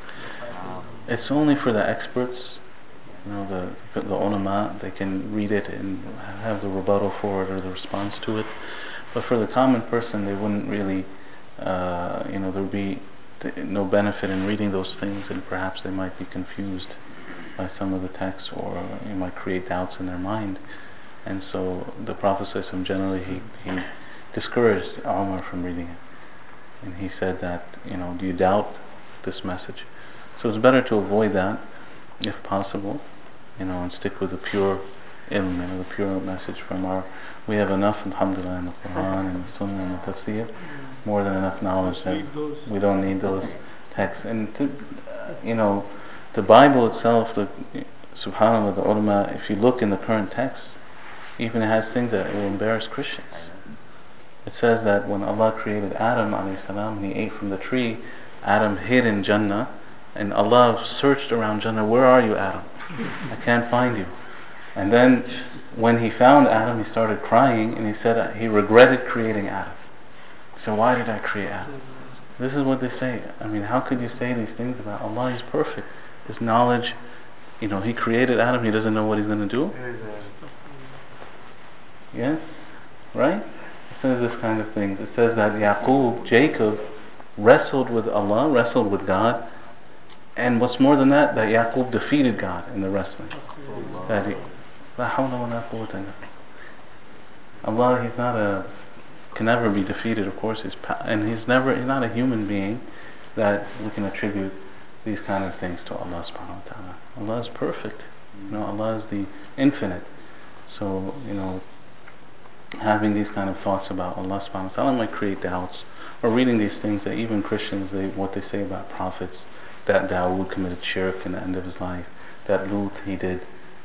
Um, It's only for the experts, you know, the the ulama. They can read it and have the rebuttal for it or the response to it. But for the common person, they wouldn't really, uh, you know, there would be no benefit in reading those things, and perhaps they might be confused by some of the texts, or it might create doubts in their mind. And so the Prophet ﷺ generally he, he discouraged Umar from reading it, and he said that, you know, do you doubt this message? So it's better to avoid that if possible, you know, and stick with the pure ilm, you know, the pure message from our. We have enough, alhamdulillah, in the Quran and the Sunnah and the Tafsir, more than enough knowledge that we don't need those texts. And to, uh, you know, the Bible itself, the subhanallah, the ulama, if you look in the current text, even it has things that will embarrass Christians. It says that when Allah created Adam alayhi salam and he ate from the tree, Adam hid in Jannah, and Allah searched around Jannah, where are you, Adam? I can't find you. And then when he found Adam, he started crying, and he said uh, he regretted creating Adam. So why did I create Adam? This is what they say. I mean, how could you say these things about Allah? He's perfect. His knowledge, you know, He created Adam, He doesn't know what He's going to do? Yes? Right? It says this kind of things. It says that Yaqub, Jacob, wrestled with Allah, wrestled with God, and what's more than that, that Yaqub defeated God in the wrestling. That he, La hawla wa la quwwata illa billah. Allah, He's not a, can never be defeated, of course, he's and He's never, He's not a human being that we can attribute these kind of things to Allah subhanahu wa ta'ala. Allah is perfect. You know, Allah is the infinite. So, you know, having these kind of thoughts about Allah subhanahu wa ta'ala might create doubts. Or reading these things that even Christians, they, what they say about prophets, that Dawood committed shirk in the end of his life, that Lut, he did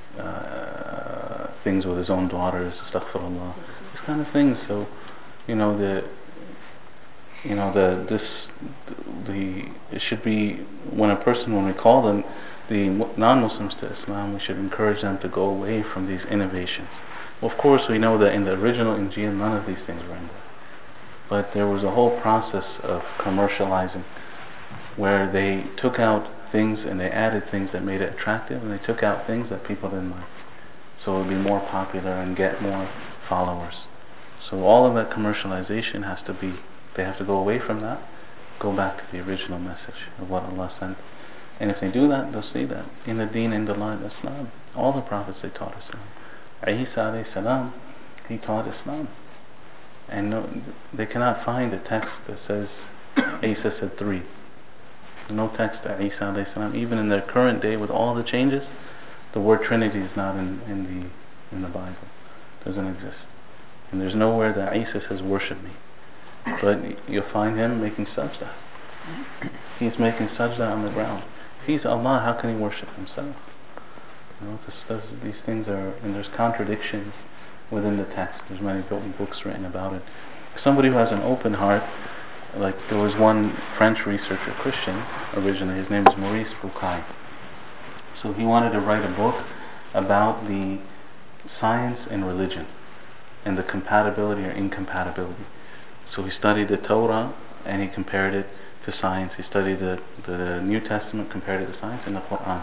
uh, things with his own daughters, astaghfirullah, these kind of things. So, you know, the, you know, the, this, the, it should be, when a person, when we call them, the non-Muslims to Islam, we should encourage them to go away from these innovations. Well, of course, we know that in the original Injil, none of these things were in there. But there was a whole process of commercializing, where they took out things and they added things that made it attractive, and they took out things that people didn't like, so it would be more popular and get more followers. So all of that commercialization has to be, they have to go away from that, go back to the original message of what Allah sent. And if they do that, they'll see that in the deen, in the line of Islam, all the prophets, they taught Islam. Isa alayhi salam, he taught Islam. And no, they cannot find a text that says Isa said three. There's no text that Isa alayhi salam, even in their current day with all the changes, the word Trinity is not in, in the in the Bible. It doesn't exist. And there's nowhere that Isa says worship me. But you'll find him making sajda. He's making sajda on the ground. If he's Allah, how can he worship himself? You know, this, this, these things are, and there's contradictions within the text. There's many books written about it. Somebody who has an open heart, like there was one French researcher, Christian originally, his name is Maurice Bucaille. So he wanted to write a book about the science and religion and the compatibility or incompatibility. So he studied the Torah and he compared it to science. He studied the, the New Testament, compared it to science, and the Quran.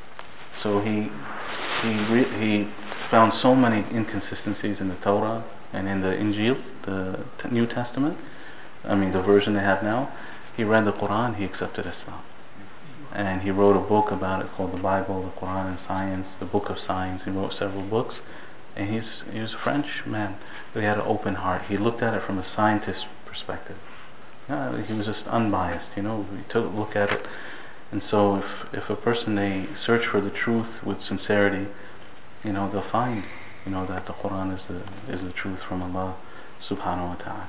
So he he re he found so many inconsistencies in the Torah And in the Injil, the t New Testament, I mean the version they have now, he read the Quran, he accepted Islam. And he wrote a book about it called the Bible, the Quran and Science, the Book of Science. He wrote several books. And he's he was a French man, but he had an open heart. He looked at it from a scientist perspective. Yeah, he was just unbiased, you know. He took a look at it. And so if if a person, they search for the truth with sincerity, you know, they'll find, you know, that the Quran is the is the truth from Allah subhanahu wa ta'ala.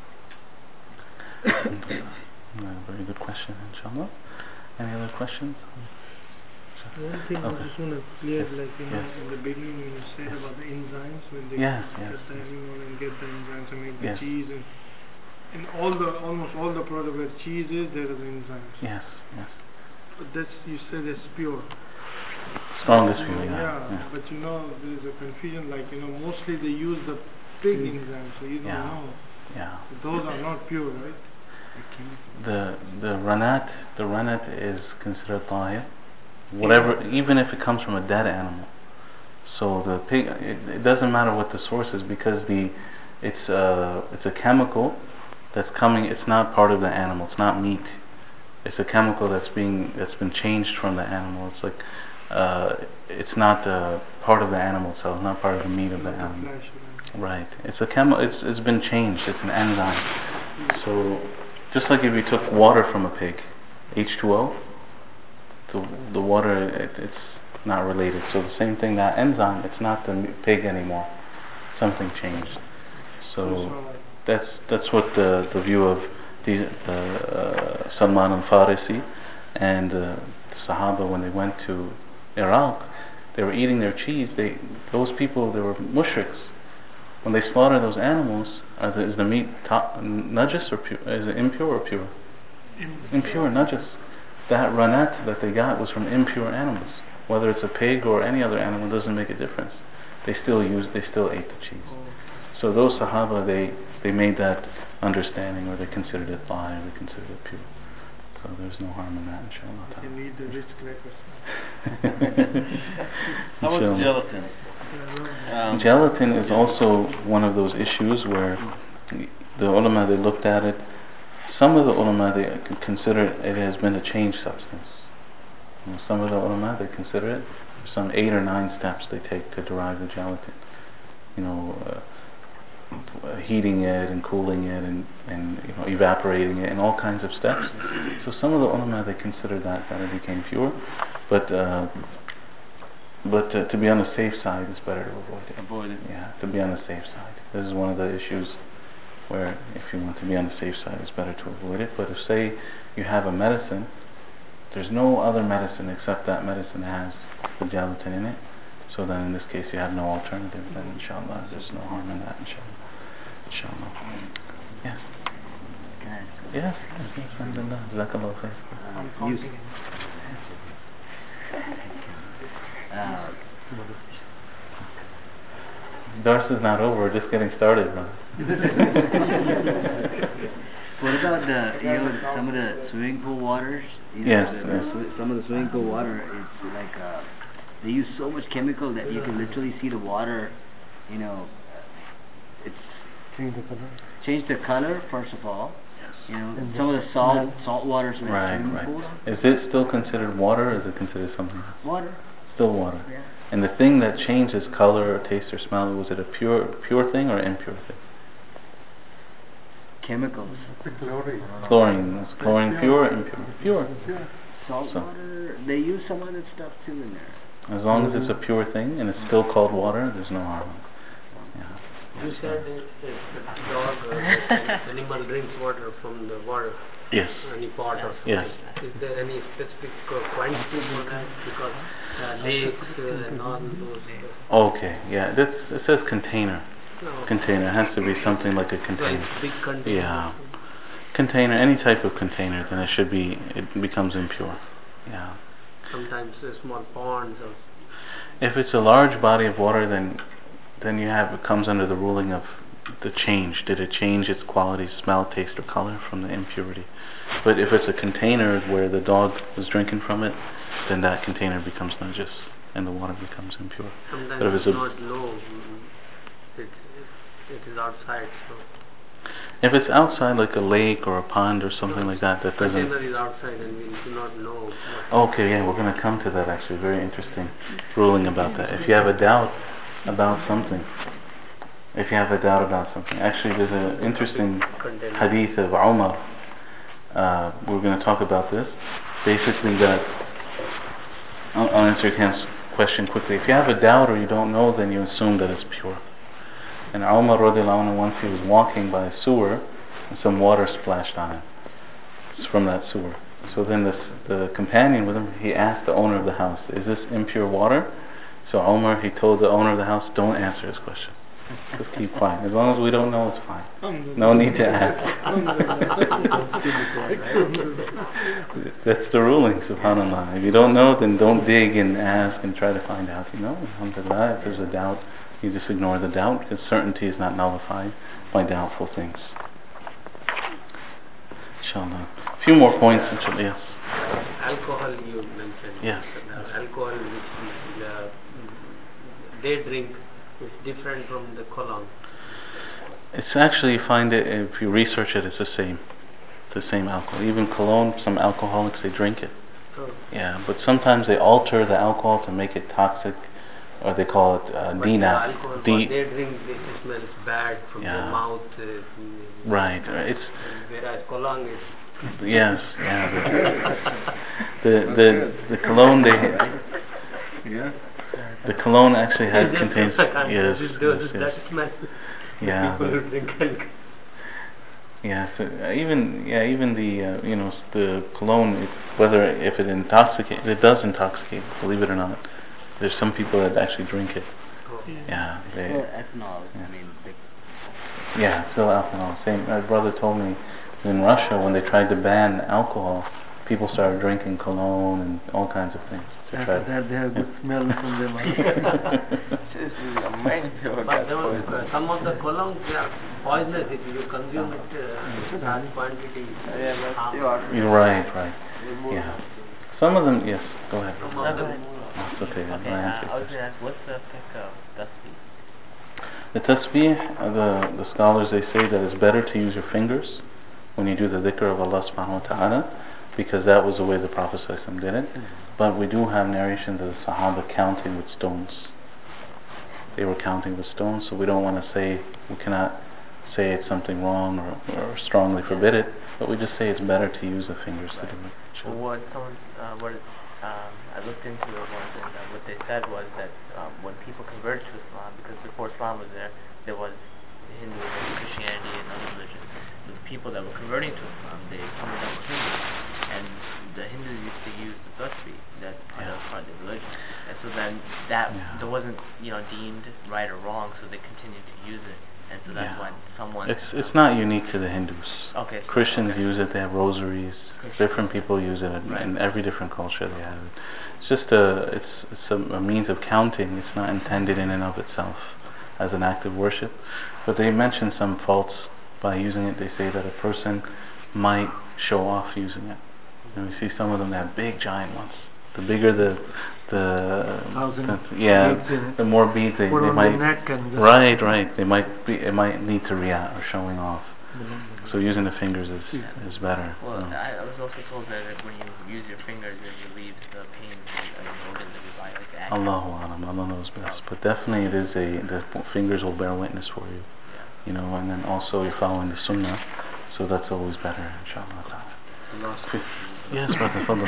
Yeah, very good question, inshallah. Any other questions? One thing I Okay. just want to clear, Yes. like, you know, Yes. in the beginning when you said Yes. about the enzymes, when they Yes, get yes. the animal and get the enzymes and make the Yes. cheese, and in all the, almost all the product where cheese is, there are the enzymes. Yes, yes. But that's, you said it's pure. Strongest feeling. Yeah, Yeah, yeah. but you know, there's a confusion, like, you know, mostly they use the pig enzymes, so you don't Yeah. know. Yeah. Those are not pure, right? The the ranat the ranat is considered tahir. Whatever, even if it comes from a dead animal. So the pig, it, it doesn't matter what the source is, because the it's a it's a chemical that's coming. It's not part of the animal. It's not meat. It's a chemical that's being that's been changed from the animal. It's like uh, it's not uh, part of the animal itself. Not part of the meat of the Not the animal. flesh, right? Right. It's a chemi- It's it's been changed. It's an enzyme. So just like if you took water from a pig, H two O, the the water, it, it's not related. So the same thing, that enzyme, it's not the m- pig anymore. Something changed. So that's that's what the the view of the uh, Salman al-Farisi and uh, the Sahaba, when they went to Iraq, they were eating their cheese. They those people, they were mushriks. When they slaughter those animals, are the, is the meat ta- najis or pure? Is it impure or pure? Impure, najis. That ranat that they got was from impure animals. Whether it's a pig or any other animal, doesn't make a difference. They still use, they still ate the cheese. So those Sahaba, they they made that understanding, or they considered it fine, or they considered it pure. So there's no harm in that, inshallah. You need the rich crackers. How about Inshallah. gelatin? Um, Gelatin is also one of those issues where the ulama, they looked at it. Some of the ulama, they c- consider it has been a changed substance. You know, some of the ulama, they consider it some eight or nine steps they take to derive the gelatin. You know, uh, heating it and cooling it and, and you know, evaporating it, and all kinds of steps. So some of the ulama, they consider that that it became pure, but uh, but uh, to be on the safe side, it's better to avoid it. Avoid it. Yeah, to be on the safe side. This is one of the issues where if you want to be on the safe side, it's better to avoid it. But if, say, you have a medicine, there's no other medicine except that medicine has the gelatin in it, so then in this case you have no alternative, then inshallah there's no harm in that, inshallah. Inshallah. Yes. Yes, yes, yes, alhamdulillah. Jazakallah khair. I'm You- counting it. Uh, Dars is not over, we're just getting started, brother. what about the, you know, some of the swimming pool waters? You know, Yes, the, yes. the swi- some of the swimming pool water, it's like uh, they use so much chemical that you can literally see the water, you know, it's Change the color. changed the color first of all. You know, some of the salt salt waters in Right, swimming right. pools. Is it still considered water, or is it considered something else? Water. Still water. Yeah. And the thing that changed its color or taste or smell, was it a pure pure thing or impure thing? Chemicals. Chlorine. Is chlorine pure or impure? Pure. Salt So- water. They use some other stuff too in there. As long as it's a pure thing and it's still called water, there's no harm. Yeah. You said if if the dog or the animal drinks water from the water, Yes. any pot or something, Yes. is there any specific uh, quantity for that? Because uh, lakes uh, and all those. Okay. Yeah. That's, it says container. No, Container. It has to be something like a like container. big container. Yeah. Container. Any type of container, then it should be. It becomes impure. Yeah. Sometimes uh, small ponds or. If it's a large body of water, then then you have, it comes under the ruling of the change. Did it change its quality, smell, taste, or color from the impurity? But if it's a container where the dog was drinking from it, then that container becomes najis and the water becomes impure. Sometimes But if it's it's a- not low. mm, It's, it is outside, so If it's outside, like a lake or a pond or something like that, that doesn't. container is outside and we do not know. What Okay, yeah, we're going to come to that actually. Very interesting ruling about that. If you have a doubt about something, if you have a doubt about something, actually, there's an interesting container. hadith of Umar. Uh, we're going to talk about this. Basically, that I'll, I'll answer Ken's question quickly. If you have a doubt or you don't know, then you assume that it's pure. And Umar radiallahu anhu, once he was walking by a sewer, and some water splashed on him. It's from that sewer. So then this, the companion with him, he asked the owner of the house, "Is this impure water?" So Umar, he told the owner of the house, "Don't answer his question. Just keep quiet. As long as we don't know, it's fine. No need to ask." That's the ruling, subhanAllah. If you don't know, then don't dig and ask and try to find out. You know, alhamdulillah, if there's a doubt, you just ignore the doubt, because certainty is not nullified by doubtful things. Inshallah. A few more points, inshallah. Yes. Alcohol you mentioned. Yes. Uh, alcohol which uh, they drink is different from the cologne. It's actually, you find it, if you research it, it's the same. The same alcohol. Even cologne, some alcoholics, they drink it. So, Yeah, but sometimes they alter the alcohol to make it toxic, or they call it uh, but D the NAP. alcohol what D- they drink, it smells bad from Yeah. the mouth. Uh, right, right. It's Whereas cologne is. yes, yeah. The the the, the cologne they Yeah. the cologne actually has Just contains like yes, this, yes, this, yes. that smell. Yeah, People the- who drink alcohol. yeah. So uh, even yeah, even the uh, you know s- the cologne, it, whether if it intoxicates, it does intoxicate. Believe it or not, there's some people that actually drink it. Oh. Yeah, they, Well, ethanol, Yeah. I mean, the, yeah, still alcohol. Same. My brother told me in Russia when they tried to ban alcohol, people started drinking cologne and all kinds of things to try. After that, they have good smell from their mouth. But those, uh, some of the colognes, they are poisonous if you consume it uh, in large quantity. harm. You're right, right. Yeah. Some of them, yes. Go ahead. Some No, of go them, ahead. No, it's okay. Okay, I'll uh, answer I was first. going to ask, what's the effect of tasbih? The tasbih, uh, the, the scholars, they say that it's better to use your fingers when you do the dhikr of Allah subhanahu wa ta'ala, because that was the way the Prophet sallallahu alaihi wasallam did it. But we do have narrations of the Sahaba counting with stones. They were counting with stones, so we don't want to say, we cannot say it's something wrong or, or strongly forbid it, but we just say it's better to use the fingers to do it. Well, what someone, uh, what um, I looked into it once, and uh, what they said was that um, when people converted to Islam, because before Islam was there, there was Hinduism, Christianity, and other religions. The people that were converting to Islam, they some of them were Hindus, and the Hindus used to use the tasbih, that part of part of the religion, and so then that Yeah. that wasn't you know deemed right or wrong, so they continued to use it, and so that's Yeah. when someone. It's it's not unique to the Hindus. Okay. So, Christians okay. use it, they have rosaries. Christians. Different people use it, and Right. in every different culture they have it. It's just a it's it's a, a means of counting. It's not intended in and of itself as an act of worship. But they mention some faults by using it. They say that a person might show off using it. And we see some of them that have big giant ones. The bigger the the, Thousand the yeah, beads in it. the more beads they, Put they on might the neck and just right right they might be it might lead to riyah or showing off. So using the fingers is is better. Well, Mm. I, I was also told that if when you use your fingers, it relieves the pain of your organs of your body, like the action. Allahu alam, Allah knows best. But definitely it is a, the fingers will bear witness for you. Yeah. You know, and then also you're following the sunnah, so that's always better, inshallah ta'ala. Last Fi- Yes, brother, fadl.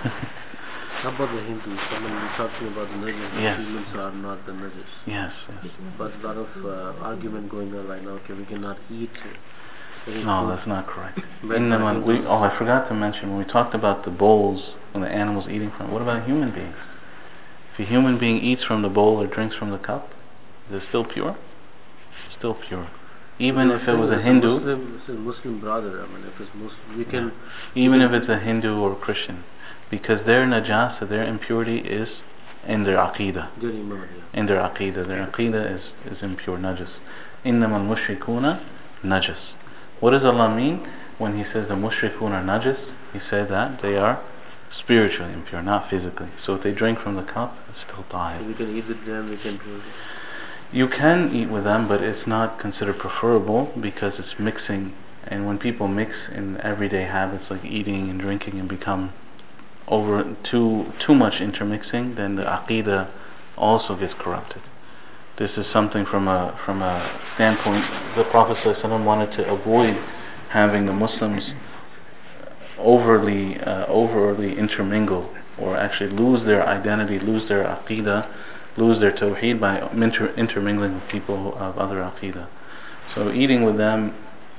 How about the Hindus? Someone was talking about the najas. Yes. Humans are not the najas. Yes, yes. But a lot of uh, argument going on right now. Okay, we cannot eat. any No, food. that's not correct. But Innamal- not we, Hindus. oh, I forgot to mention, when we talked about the bowls, when the animals eating from, what about human beings? If a human being eats from the bowl or drinks from the cup, is it still pure? Still pure. Even if it was a It's Hindu, Muslim, it's a Muslim brother. I mean, if it's Muslim, we can. even if it's a Hindu or Christian, because their najasa, their impurity is in their aqidah. Their iman, yeah. In their aqidah, their aqidah is, is impure, najas. Innamal mushrikuna najas. What does Allah mean when He says the mushrikun are najas? He said that they are spiritually impure, not physically. So if they drink from the cup, it's still So tahir. we can eat with them. We can drink. You can eat with them, but it's not considered preferable because it's mixing. And when people mix in everyday habits like eating and drinking and become over too too much intermixing, then the aqidah also gets corrupted. This is something from a from a standpoint the Prophet ﷺ wanted to avoid having the Muslims overly uh, overly intermingle or actually lose their identity, lose their aqidah, lose their tawheed by inter- intermingling with people of other aqidah. So eating with them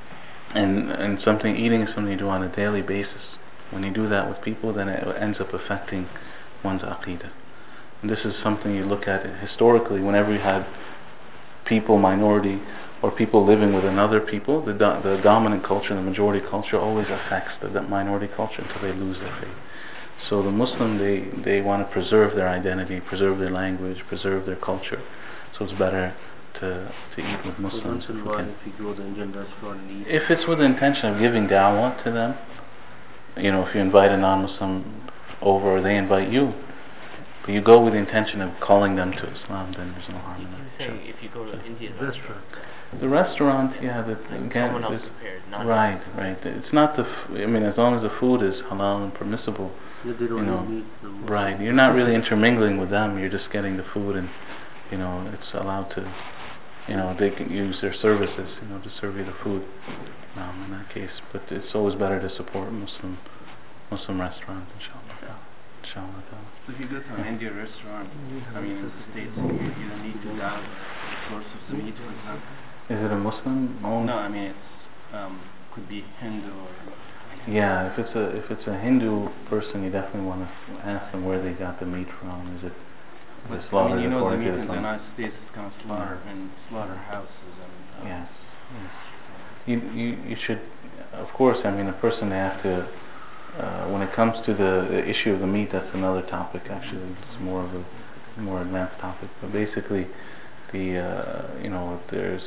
and and something eating is something you do on a daily basis. When you do that with people, then it ends up affecting one's aqidah. And this is something you look at historically. Whenever you had people, minority, or people living with another people, the do- the dominant culture, the majority culture, always affects the, the minority culture until they lose their faith. So the Muslim, they they want to preserve their identity, preserve their language, preserve their culture. So it's better to to eat with Muslims. So once in a while, if you go to the Indian restaurant and eat, if it's with the intention of giving da'wah to them, you know, if you invite a non-Muslim over or they invite you, but you go with the intention of calling them to Islam, then there's no harm in that. Saying if you go to an Indian restaurant, The restaurant, yeah, the, like again, someone else there's- prepared, not right, right. It's not the. F- I mean, as long as the food is halal and permissible, yeah, they don't you know, eat meat. no more. right. You're not really intermingling with them. You're just getting the food, and you know, it's allowed to. You know, they can use their services, you know, to serve you the food. Um, in that case, but it's always better to support Muslim Muslim restaurants, inshallah. Inshallah. So if you go to an Indian restaurant, I mean in the States, you, you don't need to doubt the source of the meat, for example. Is it a Muslim owned? No, I mean it's um, could be Hindu or. Yeah, if it's a if it's a Hindu person, you definitely want to ask them where they got the meat from. Is it is But it I slaughtered mean, you know, the according meat to in the Islam? United States is kind of slaughtered in slaughterhouses and. Uh, Yes, yes. You you you should, of course. I mean, a person they have to. Uh, when it comes to the, the issue of the meat, that's another topic. Actually, it's more of a more advanced topic. But basically, the uh, you know, there's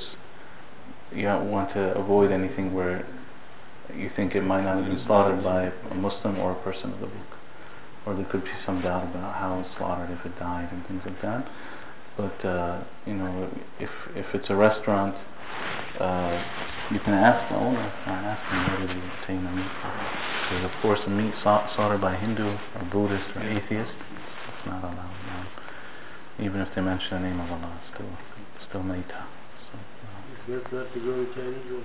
you don't want to avoid anything where you think it might not have been slaughtered by a Muslim or a person of the book, or there could be some doubt about how it's slaughtered, if it died, and things like that. But uh, you know, if if it's a restaurant, uh, you can ask the owner, ask them where did they obtain the meat from. Because of course, the meat slaughtered by Hindu or Buddhist or atheist, it's not allowed. No. Even if they mention the name of Allah, it's still still maita. So, no. It's not to go to Chinese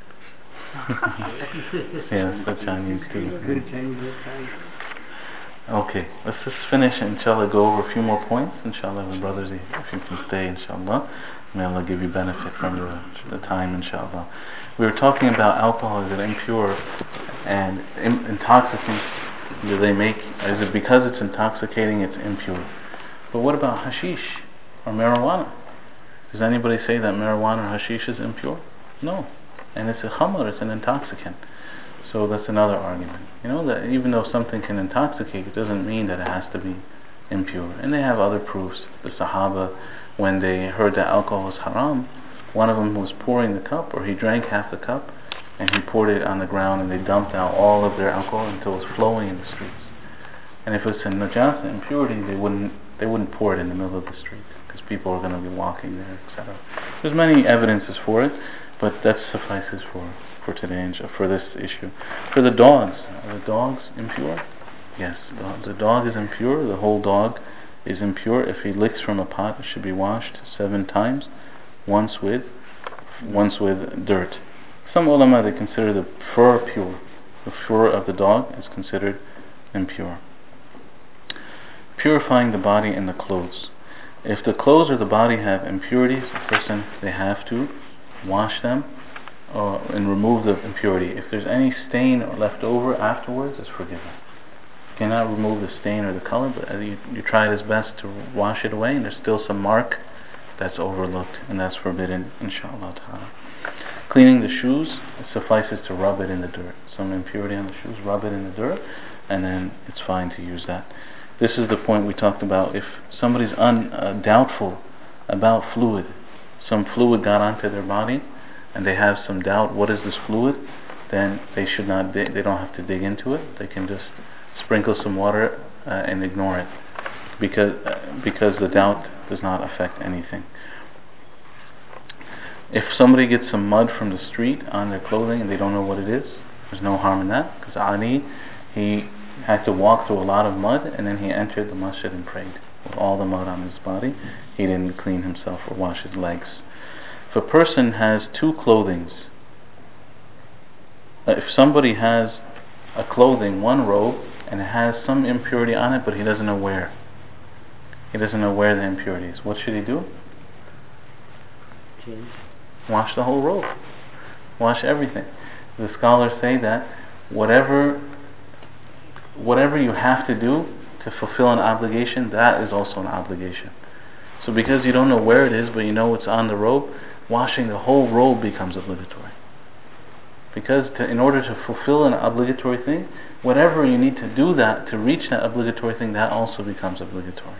restaurant. Yeah, the Chinese too. Good Chinese restaurant. Okay, let's just finish, inshallah, go over a few more points, inshallah, my brothers, if you can stay, inshallah. May Allah give you benefit from the, the time, inshallah. We were talking about alcohol, is it impure and in, intoxicant? Do they make, is it because it's intoxicating, it's impure? But what about hashish or marijuana? Does anybody say that marijuana or hashish is impure? No. And it's a khamr, it's an intoxicant. So that's another argument. You know, that even though something can intoxicate, it doesn't mean that it has to be impure. And they have other proofs. The Sahaba, when they heard that alcohol was haram, one of them was pouring the cup, or he drank half the cup, and he poured it on the ground, and they dumped out all of their alcohol until it was flowing in the streets. And if it's a najasa, impurity, they wouldn't they wouldn't pour it in the middle of the street, because people are going to be walking there, et cetera. There's many evidences for it, but that suffices for for today, for this issue. For the dogs, are the dogs impure? Yes, the, the dog is impure. The whole dog is impure. If he licks from a pot, it should be washed seven times, once with once with dirt. Some ulama, they consider the fur pure. The fur of the dog is considered impure. Purifying the body and the clothes. If the clothes or the body have impurities, a person, they have to wash them uh, and remove the impurity. If there's any stain left over afterwards, it's forgiven. You cannot remove the stain or the color, but you, you try it as best to wash it away, and there's still some mark that's overlooked, and that's forbidden, inshallah ta'ala. Cleaning the shoes, it suffices to rub it in the dirt. Some impurity on the shoes, rub it in the dirt, and then it's fine to use that. This is the point we talked about. If somebody's un, uh, doubtful about fluid, some fluid got onto their body, and they have some doubt, what is this fluid? Then they should not. Dig, they don't have to dig into it. They can just sprinkle some water uh, and ignore it, because uh, because the doubt does not affect anything. If somebody gets some mud from the street on their clothing and they don't know what it is, there's no harm in that, because Ali, he had to walk through a lot of mud and then he entered the masjid and prayed with all the mud on his body. He didn't clean himself or wash his legs. If a person has two clothings, if somebody has a clothing, one robe, and it has some impurity on it, but he doesn't know where, he doesn't know where the impurity is, what should he do? Change. Wash the whole robe. Wash everything. The scholars say that whatever whatever you have to do to fulfill an obligation, that is also an obligation. So because you don't know where it is, but you know it's on the robe, washing the whole robe becomes obligatory. Because to, in order to fulfill an obligatory thing, whatever you need to do that to reach that obligatory thing, that also becomes obligatory.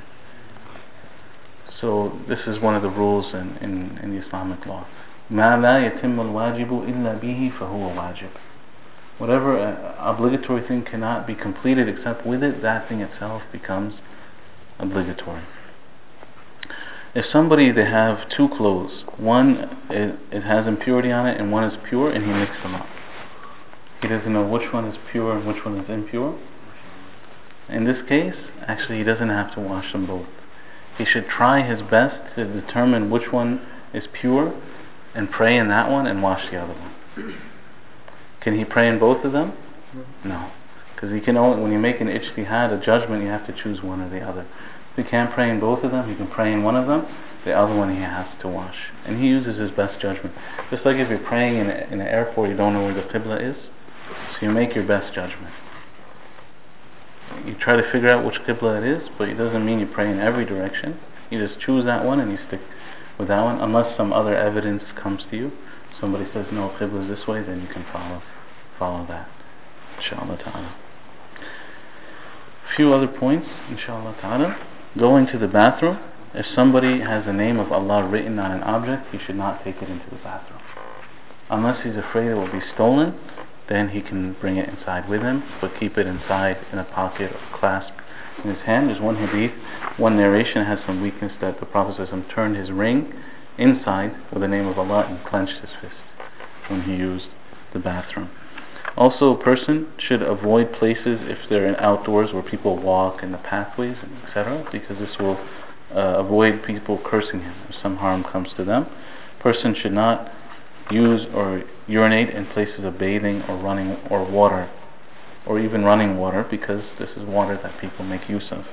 So this is one of the rules in, in, in the Islamic law. مَا لَا يَتِمُّ الْوَاجِبُ إِلَّا بِهِ فَهُوَ وَاجِبٌ. Whatever uh, obligatory thing cannot be completed except with it, that thing itself becomes obligatory. If somebody, they have two clothes, one it, it has impurity on it and one is pure, and he mixed them up, he doesn't know which one is pure and which one is impure. In this case, actually he doesn't have to wash them both. He should try his best to determine which one is pure and pray in that one and wash the other one. Can he pray in both of them? No, because he can only, when you make an ijtihad, a judgment, you have to choose one or the other. If he can't pray in both of them, he can pray in one of them, the other one he has to wash. And he uses his best judgment. Just like if you're praying in, a, in an airport, you don't know where the qibla is, so you make your best judgment. You try to figure out which qibla it is, but it doesn't mean you pray in every direction. You just choose that one and you stick with that one, unless some other evidence comes to you. Somebody says, no, qibla is this way, then you can follow follow that, inshallah ta'ala. A few other points, inshallah ta'ala. Going to the bathroom, if somebody has the name of Allah written on an object, he should not take it into the bathroom. Unless he's afraid it will be stolen, then he can bring it inside with him, but keep it inside in a pocket or clasp in his hand. There's one hadith, one narration has some weakness, that the Prophet ﷺ turned his ring inside with the name of Allah and clenched his fist when he used the bathroom. Also, a person should avoid places if they're in outdoors where people walk in the pathways, et cetera, because this will uh, avoid people cursing him if some harm comes to them. Person should not use or urinate in places of bathing or running or water, or even running water, because this is water that people make use of.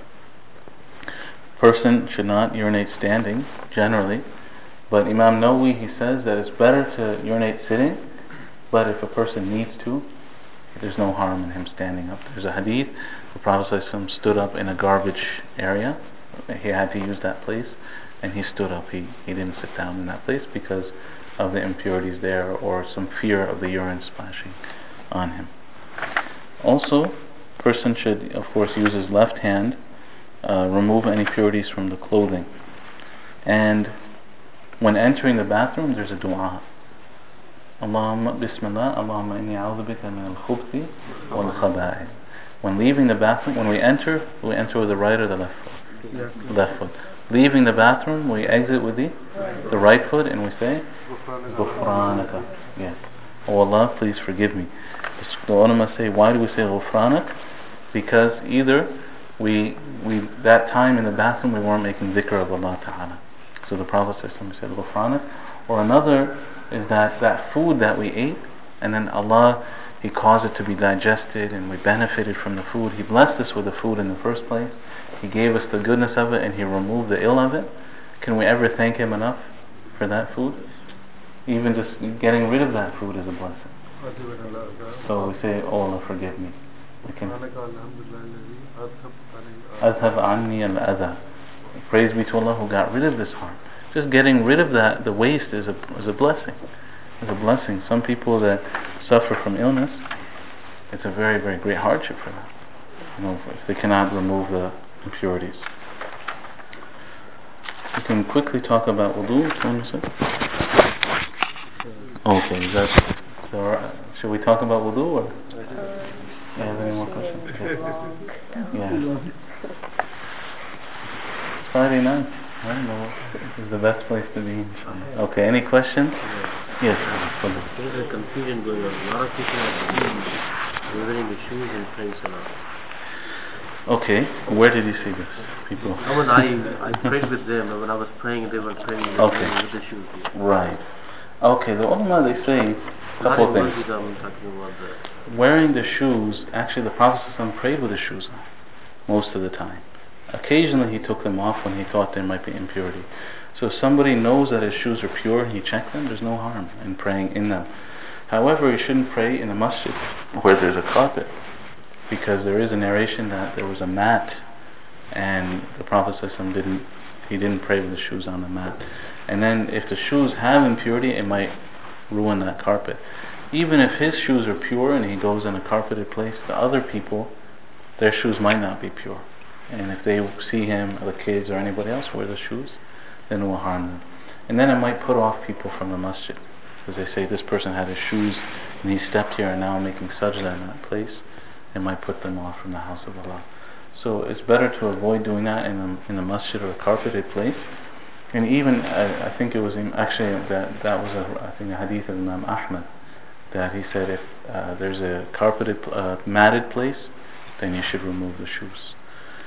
Person should not urinate standing generally, but Imam Nawawi, he says that it's better to urinate sitting, but if a person needs to, there's no harm in him standing up. There's a hadith, the Prophet ﷺ stood up in a garbage area, he had to use that place, and he stood up, he, he didn't sit down in that place because of the impurities there, or some fear of the urine splashing on him. Also, person should, of course, use his left hand, uh, remove any impurities from the clothing. And when entering the bathroom, there's a dua. Allahumma bismillah, Allahumma inni a'udhu bika min al-khubthi wal-khaba'ith. When leaving the bathroom, when we enter, we enter with the right or the left foot? Left, left foot. Leaving the bathroom, we exit with the right, the right foot, and we say Ghufranaka. Yes. Oh Allah, please forgive me. The ulama say, why do we say Ghufranak? Because either we we that time in the bathroom we weren't making dhikr of Allah Ta'ala, so the Prophet said Ghufranak. Or another is that that food that we ate, and then Allah, He caused it to be digested and we benefited from the food. He blessed us with the food in the first place. He gave us the goodness of it and He removed the ill of it. Can we ever thank Him enough for that food? Even just getting rid of that food is a blessing. So we say, oh Allah, forgive me. We can Adhab anni al-adha. Praise be to Allah who got rid of this harm. Just getting rid of that, the waste, is a is a blessing. It's a blessing. Some people that suffer from illness, it's a very, very great hardship for them. You know, if they cannot remove the impurities. We can quickly talk about wudu. Okay, is that so? Uh, should we talk about wudu or? Uh, yeah, have any more questions? Okay. Yeah. Friday night. I don't know. This is the best place to be. Okay, any questions? Yes. There's a confusion going on. A lot of people are seen wearing the shoes and praying salah. Okay, where did you see this? People. I mean, I, I prayed with them, and when I was praying, they were praying with, Okay. with the shoes. Yeah. Right. Okay, the ulama, they say a couple of Not in things. masjid, I'm talking about the... Wearing the shoes, actually the Prophet ﷺ prayed with the shoes on most of the time. Occasionally he took them off when he thought there might be impurity. So if somebody knows that his shoes are pure and he checked them, there's no harm in praying in them. However, you shouldn't pray in a masjid where there's a carpet, because there is a narration that there was a mat and the Prophet ﷺ didn't he didn't pray with the shoes on the mat. And then if the shoes have impurity, it might ruin that carpet. Even if his shoes are pure and he goes in a carpeted place, the other people, their shoes might not be pure. And if they see him or the kids or anybody else wear the shoes, then it will harm them. And then it might put off people from the masjid, because they say this person had his shoes and he stepped here and now making sajda in that place. It might put them off from the house of Allah. So it's better to avoid doing that in a, in a masjid or a carpeted place. And even I, I think it was in, actually that that was a I think a hadith of Imam Ahmad, that he said if uh, there's a carpeted uh, matted place, then you should remove the shoes.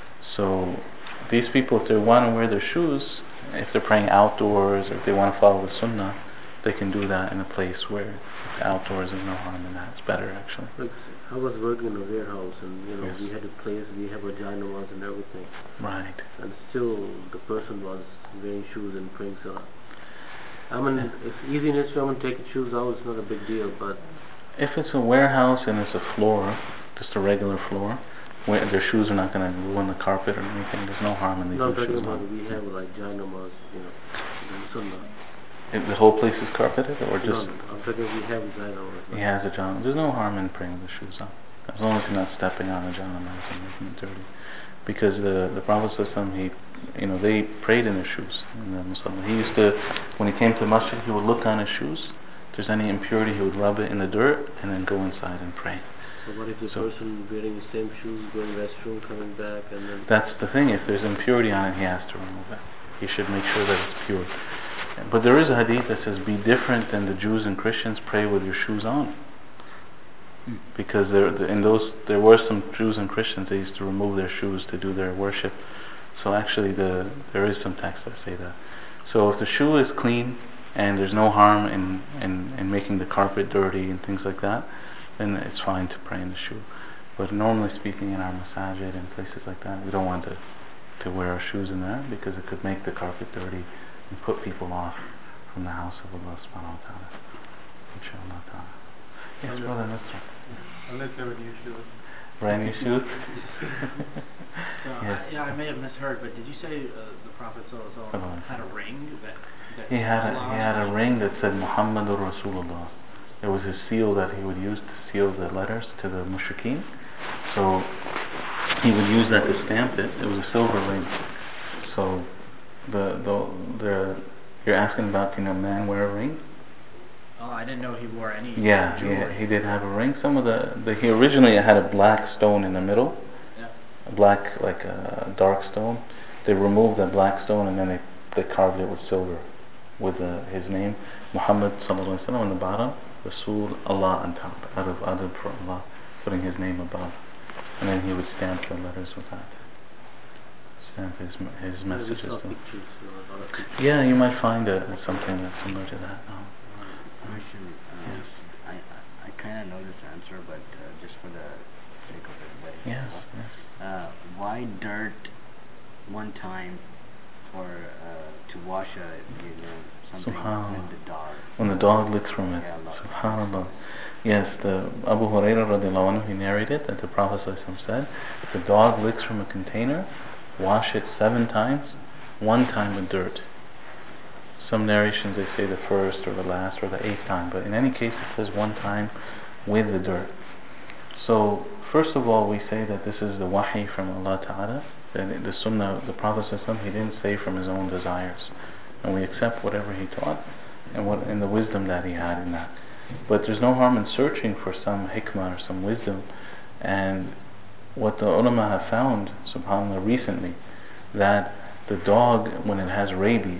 So these people, if they want to wear their shoes, if they're praying outdoors or if they want to follow the sunnah, they can do that in a place where outdoors there's no harm in that. It's better actually. Like, I was working in a warehouse, and you know, Yes. we had a place, we have a gynamas and everything, Right. and still the person was wearing shoes and praying salah. I mean, it's easy in Islam to take the shoes out, it's not a big deal, but If it's a warehouse and it's a floor, just a regular floor, where their shoes are not going to ruin the carpet or anything, there's no harm in leaving not the talking shoes about on. we have like gynamas, you know, in sunnah. If the whole place is carpeted or No, just... I'm talking we have gynamas. He has a jannah. There's no harm in praying with the shoes on, as long as you're not stepping on the jannah and making it dirty. Because the the Prophet ﷺ, he, you know, they prayed in their shoes. In the Musalla. He used to, when he came to the masjid, he would look on his shoes. If there's any impurity, he would rub it in the dirt and then go inside and pray. So what if the So- person wearing the same shoes, going restroom, coming back, and then... That's the thing. If there's impurity on it, he has to remove it. He should make sure that it's pure. But there is a hadith that says, be different than the Jews and Christians, pray with your shoes on. Because there, in those, there were some Jews and Christians, they used to remove their shoes to do their worship. So actually, the there is some texts that say that. So if the shoe is clean and there's no harm in, in, in making the carpet dirty and things like that, then it's fine to pray in the shoe. But normally speaking, in our masajid and places like that, we don't want to to wear our shoes in there, because it could make the carpet dirty and put people off from the house of Allah subhanahu wa ta'ala. Inshallah ta'ala. Yes, brother, Mister Unless you have any shoes. Brand new shoes? So, Yes. I, yeah, I may have misheard, but did you say uh, the Prophet ﷺ Sallallahu had a ring that, that He had a, Allah- he had a ring that said Muhammadur Rasulullah. It was his seal that he would use to seal the letters to the mushrikeen. So he would use that to stamp it. It was a silver ring. So the the the you're asking about, can a man wear a ring? Oh, I didn't know he wore any Yeah, jewelry. yeah, he did have a ring. Some of the, the he originally had a black stone in the middle, Yeah. a black like a dark stone. They removed that black stone and then they they carved it with silver, with uh, his name Muhammad sallallahu alaihi wasallam on the bottom, Rasul Allah on top, out of adab for Allah, putting his name above, and then he would stamp the letters with that. Stamp his his We messages. saw to- pictures, you know, a lot of pictures. Yeah, you might find a, something that's similar to that. No. Question. Uh, Yes. I, I, I kind of know this answer, but uh, just for the sake of everybody. Yes, yes. Uh, why dirt one time for uh, to wash a you know something Subhanallah. when the dog When the dog licks from it. Yeah, Allah. Subhanallah. Yes, the Abu Hurairah radiallahu anhu, he narrated that the Prophet ﷺ said, if the dog licks from a container, wash it seven times, one time with dirt. Some narrations they say the first or the last or the eighth time, but in any case it says one time with the dirt. So first of all, we say that this is the wahi from Allah Ta'ala. The, the Sunnah, the Prophet ﷺ, he didn't say from his own desires, and we accept whatever he taught and what and the wisdom that he had in that. But there's no harm in searching for some hikmah or some wisdom. And what the ulama have found, subhanAllah, recently, that the dog, when it has rabies,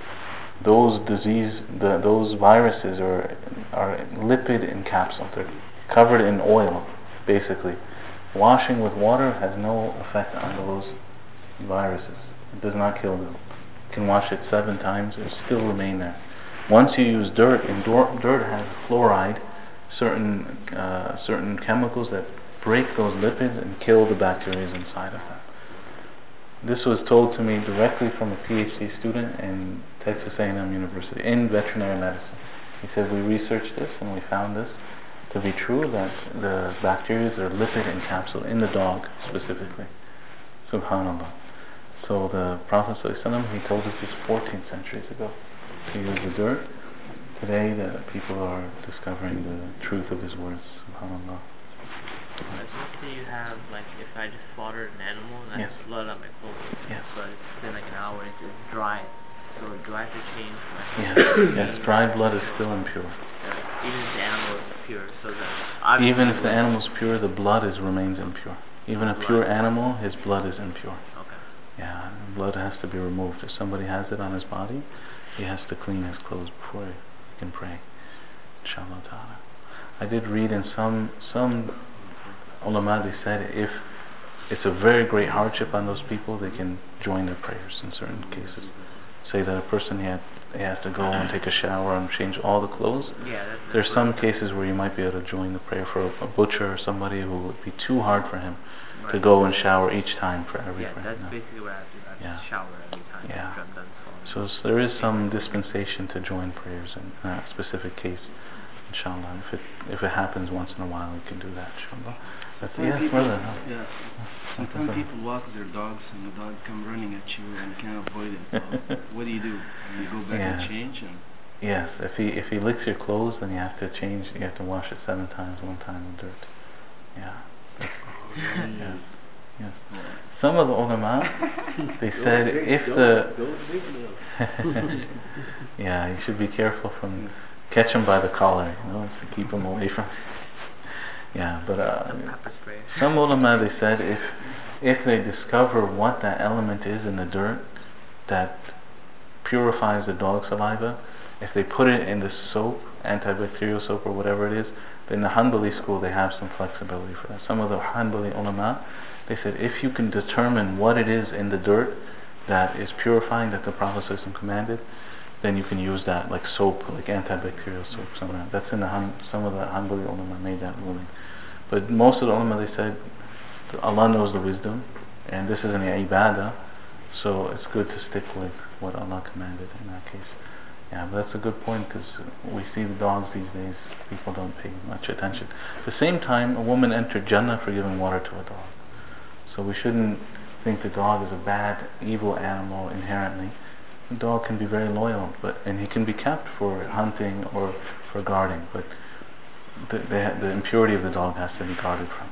those disease, the, those viruses are are lipid encapsulated. They're covered in oil, basically. Washing with water has no effect on those viruses. It does not kill them. You can wash it seven times, it still remain there. Once you use dirt, and dirt has fluoride, certain uh, certain chemicals that break those lipids and kill the bacteria inside of them. This was told to me directly from a PhD student in Texas A and M University in veterinary medicine. He said, we researched this and we found this to be true, that the bacteria are lipid encapsulated in the dog specifically. Subhanallah. So the Prophet ﷺ, he told us this fourteen centuries ago to use the dirt. Today the people are discovering the truth of his words. Subhanallah. Let's just say you have, like, if I just slaughtered an animal and I Yes. blood on my clothes, Yes. but it's been like an hour, it's, it's dry. So do I have to change my Yes, yes, dried blood is still impure. Uh, even if the animal is pure, so that Even if the animal is pure, the blood is remains impure. Even a pure animal, his blood is impure. Okay. Yeah, blood has to be removed. If somebody has it on his body, he has to clean his clothes before he can pray. Inshallah ta'ala. I did read in some some ulama, they said if it's a very great hardship on those people, they can join their prayers in certain cases. Say that a person he, had, he has to go and take a shower and change all the clothes. Yeah, that's, There's some cases where you might be able to join the prayer for a, a butcher or somebody who would be too hard for him right. to go and shower each time for every Yeah, prayer. that's No. basically what I have to do. I have Yeah. to shower every time Yeah. after I'm done swallowing. So s- there is some dispensation to join prayers in that specific case. Inshallah, if it if it happens once in a while, we can do that. Inshallah. That's, Some yes, people, brother. yeah. And some people walk their dogs and the dog come running at you and you can't avoid it. So what do you do? You go back Yeah. and change? And Yes, if he if he licks your clothes, then you have to change. You have to wash it seven times, one time with dirt. Yeah. Yes. Yes. Some of the ulama, they said if the yeah, you should be careful from catch him by the collar, you know, to keep him away from. Yeah, but uh, Some pepper spray. some ulama, they said if if they discover what that element is in the dirt that purifies the dog saliva, if they put it in the soap, antibacterial soap or whatever it is, in the Hanbali school they have some flexibility for that. Some of the Hanbali ulama, they said if you can determine what it is in the dirt that is purifying, that the Prophet ﷺ commanded, then you can use that like soap, like antibacterial soap. Some of that. That's in the Han, some of the Hanbali ulama made that ruling. But most of the ulama, they said Allah knows the wisdom, and this is an ibadah, so it's good to stick with what Allah commanded in that case. Yeah, but that's a good point, because we see the dogs these days, people don't pay much attention. At the same time, a woman entered Jannah for giving water to a dog. So we shouldn't think the dog is a bad, evil animal inherently. The dog can be very loyal, but and he can be kept for hunting or for guarding, but the, the, the impurity of the dog has to be guarded from.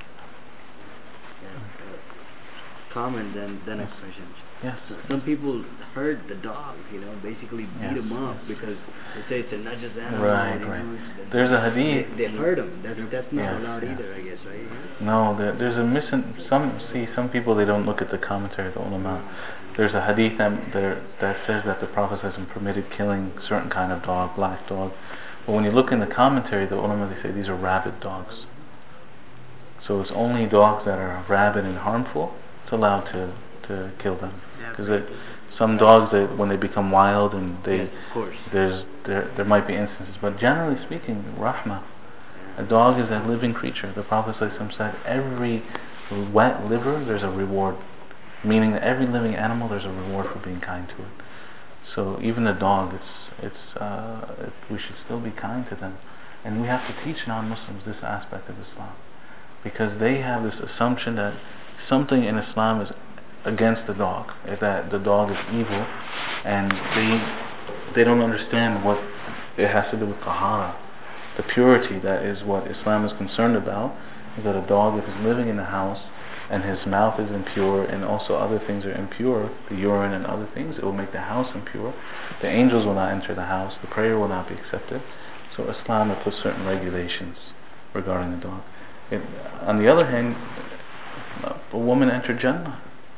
Comment, then the next question. Yes. So some people hurt the dog, you know, basically beat Yes, him up yes. because they say it's a najis animal. Right, you right. know, it's- There's a hadith. They, they hurt him. That's that's not Yes, allowed yes. either, I guess, right? No, there, there's a missing. Some see some people, they don't look at the commentary of the ulama. There's a hadith that there that says that the Prophet hasn't permitted killing certain kind of dog, black dog. But when you look in the commentary, the ulama, they say these are rabid dogs. So it's only dogs that are rabid and harmful. It's allowed to to kill them, because some dogs, that when they become wild and they Yes, of course. there's there there might be instances, but generally speaking, rahmah. A dog is a living creature. The Prophet ﷺ said every wet liver there's a reward, meaning that every living animal there's a reward for being kind to it. So even a dog, it's it's uh, it, we should still be kind to them, and we have to teach non-Muslims this aspect of Islam, because they have this assumption that something in Islam is against the dog, that the dog is evil, and they they don't understand what it has to do with tahara, the purity. That is what Islam is concerned about, is that a dog, if he's living in the house and his mouth is impure and also other things are impure, the urine and other things, it will make the house impure. The angels will not enter the house, the prayer will not be accepted. So Islam will put certain regulations regarding the dog. It, on the other hand, a woman entered Jannah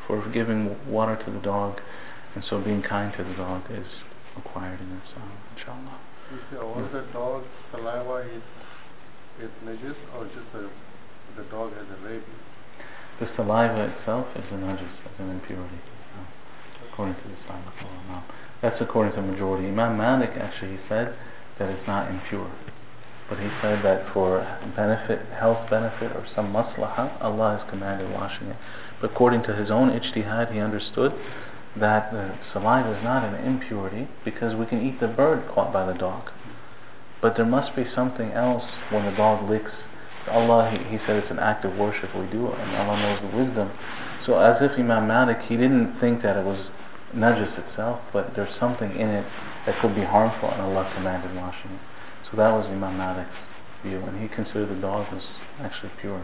for giving water to the dog, and so being kind to the dog is required in this, uh, inshallah. You say all the dog's saliva is is najis, or just the the dog has a rabies? The saliva itself is a najis, is an impurity, no, according to the Islamic law. No. That's according to the majority. Imam Malik actually he said that it's not impure, but he said that for benefit, health benefit, or some maslaha, Allah has commanded washing it. But according to his own ijtihad, he understood that the saliva is not an impurity because we can eat the bird caught by the dog. But there must be something else when the dog licks. Allah, he, he said it's an act of worship we do, and Allah knows the wisdom. So as if Imam Malik, he didn't think that it was najis itself, but there's something in it that could be harmful, and Allah commanded washing it. So that was Imam Malik's view, and he considered the dog was actually pure.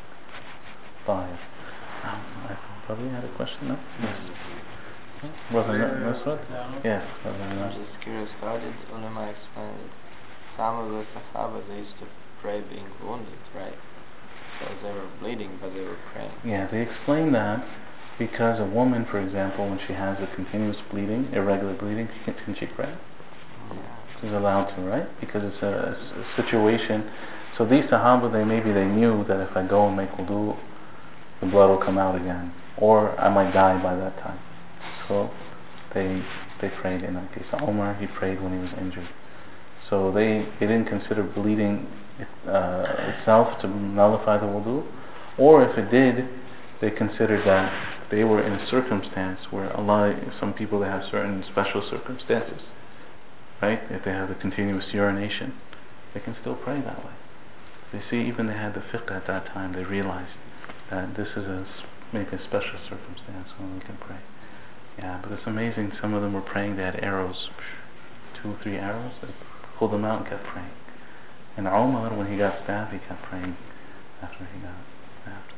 Five. Um, I probably had a question, no? Yes. Brother Nasrat? Yes, Brother I'm Nasrat. just curious, how did ulama explain it? Some of the Sahaba, they used to pray being wounded, right? Because they were bleeding, but they were praying. Yeah, they explain that because a woman, for example, when she has a continuous bleeding, irregular bleeding, can, can she pray? Yeah. She's allowed to, right? Because it's a, a, a situation. So these Sahaba, they maybe they knew that if I go and make wudu, the blood will come out again, or I might die by that time. So they they prayed in that case. Omar, he prayed when he was injured. So they, they didn't consider bleeding uh, itself to nullify the wudu, or if it did, they considered that they were in a circumstance where Allah, some people they have certain special circumstances, right? If they have the continuous urination, they can still pray that way. They see even they had the fiqh at that time, they realized that this is a, maybe a special circumstance when we can pray. Yeah, but it's amazing, some of them were praying, they had arrows, two, three arrows, they pulled them out and kept praying. And Umar, when he got stabbed, he kept praying after he got stabbed.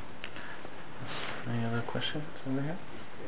So, any other questions over here?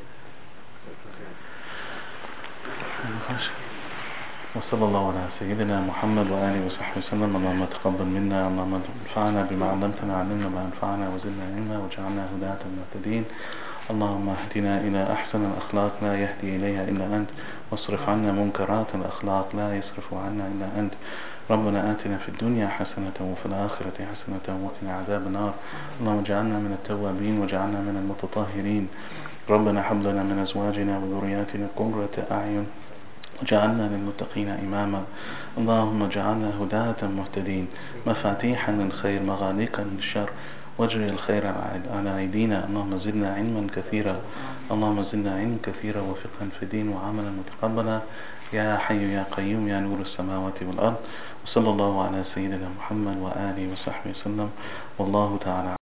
Any questions? وصلى الله على سيدنا محمد وآله وصحبه وسلم. اللهم تقبل منا، اللهم انفعنا بما علمتنا، علمنا ما ينفعنا وزدنا علما واجعلنا هداة مهتدين. اللهم اهدنا إلى أحسن الأخلاق لا يهدي إليها إلا أنت، واصرف عنا منكرات الأخلاق لا يصرف عنا إلا أنت. ربنا آتنا في الدنيا حسنة وفي الآخرة حسنة وقنا عذاب النار. اللهم اجعلنا من التوابين واجعلنا من المتطهرين. ربنا هب لنا من أزواجنا وذرياتنا قرة أعين وجعلنا للمتقين إماما. اللهم اجعلنا هداة مهتدين، مفاتيحا للخير مغاليقا للشر، واجري الخير على أيدينا. اللهم زدنا علما كثيرا، اللهم زدنا علما كثيرا وفقها في الدين وعملا متقبلا. يا حي يا قيوم يا نور السماوات والأرض. وصلى الله على سيدنا محمد وآله وصحبه وسلم. والله تعالى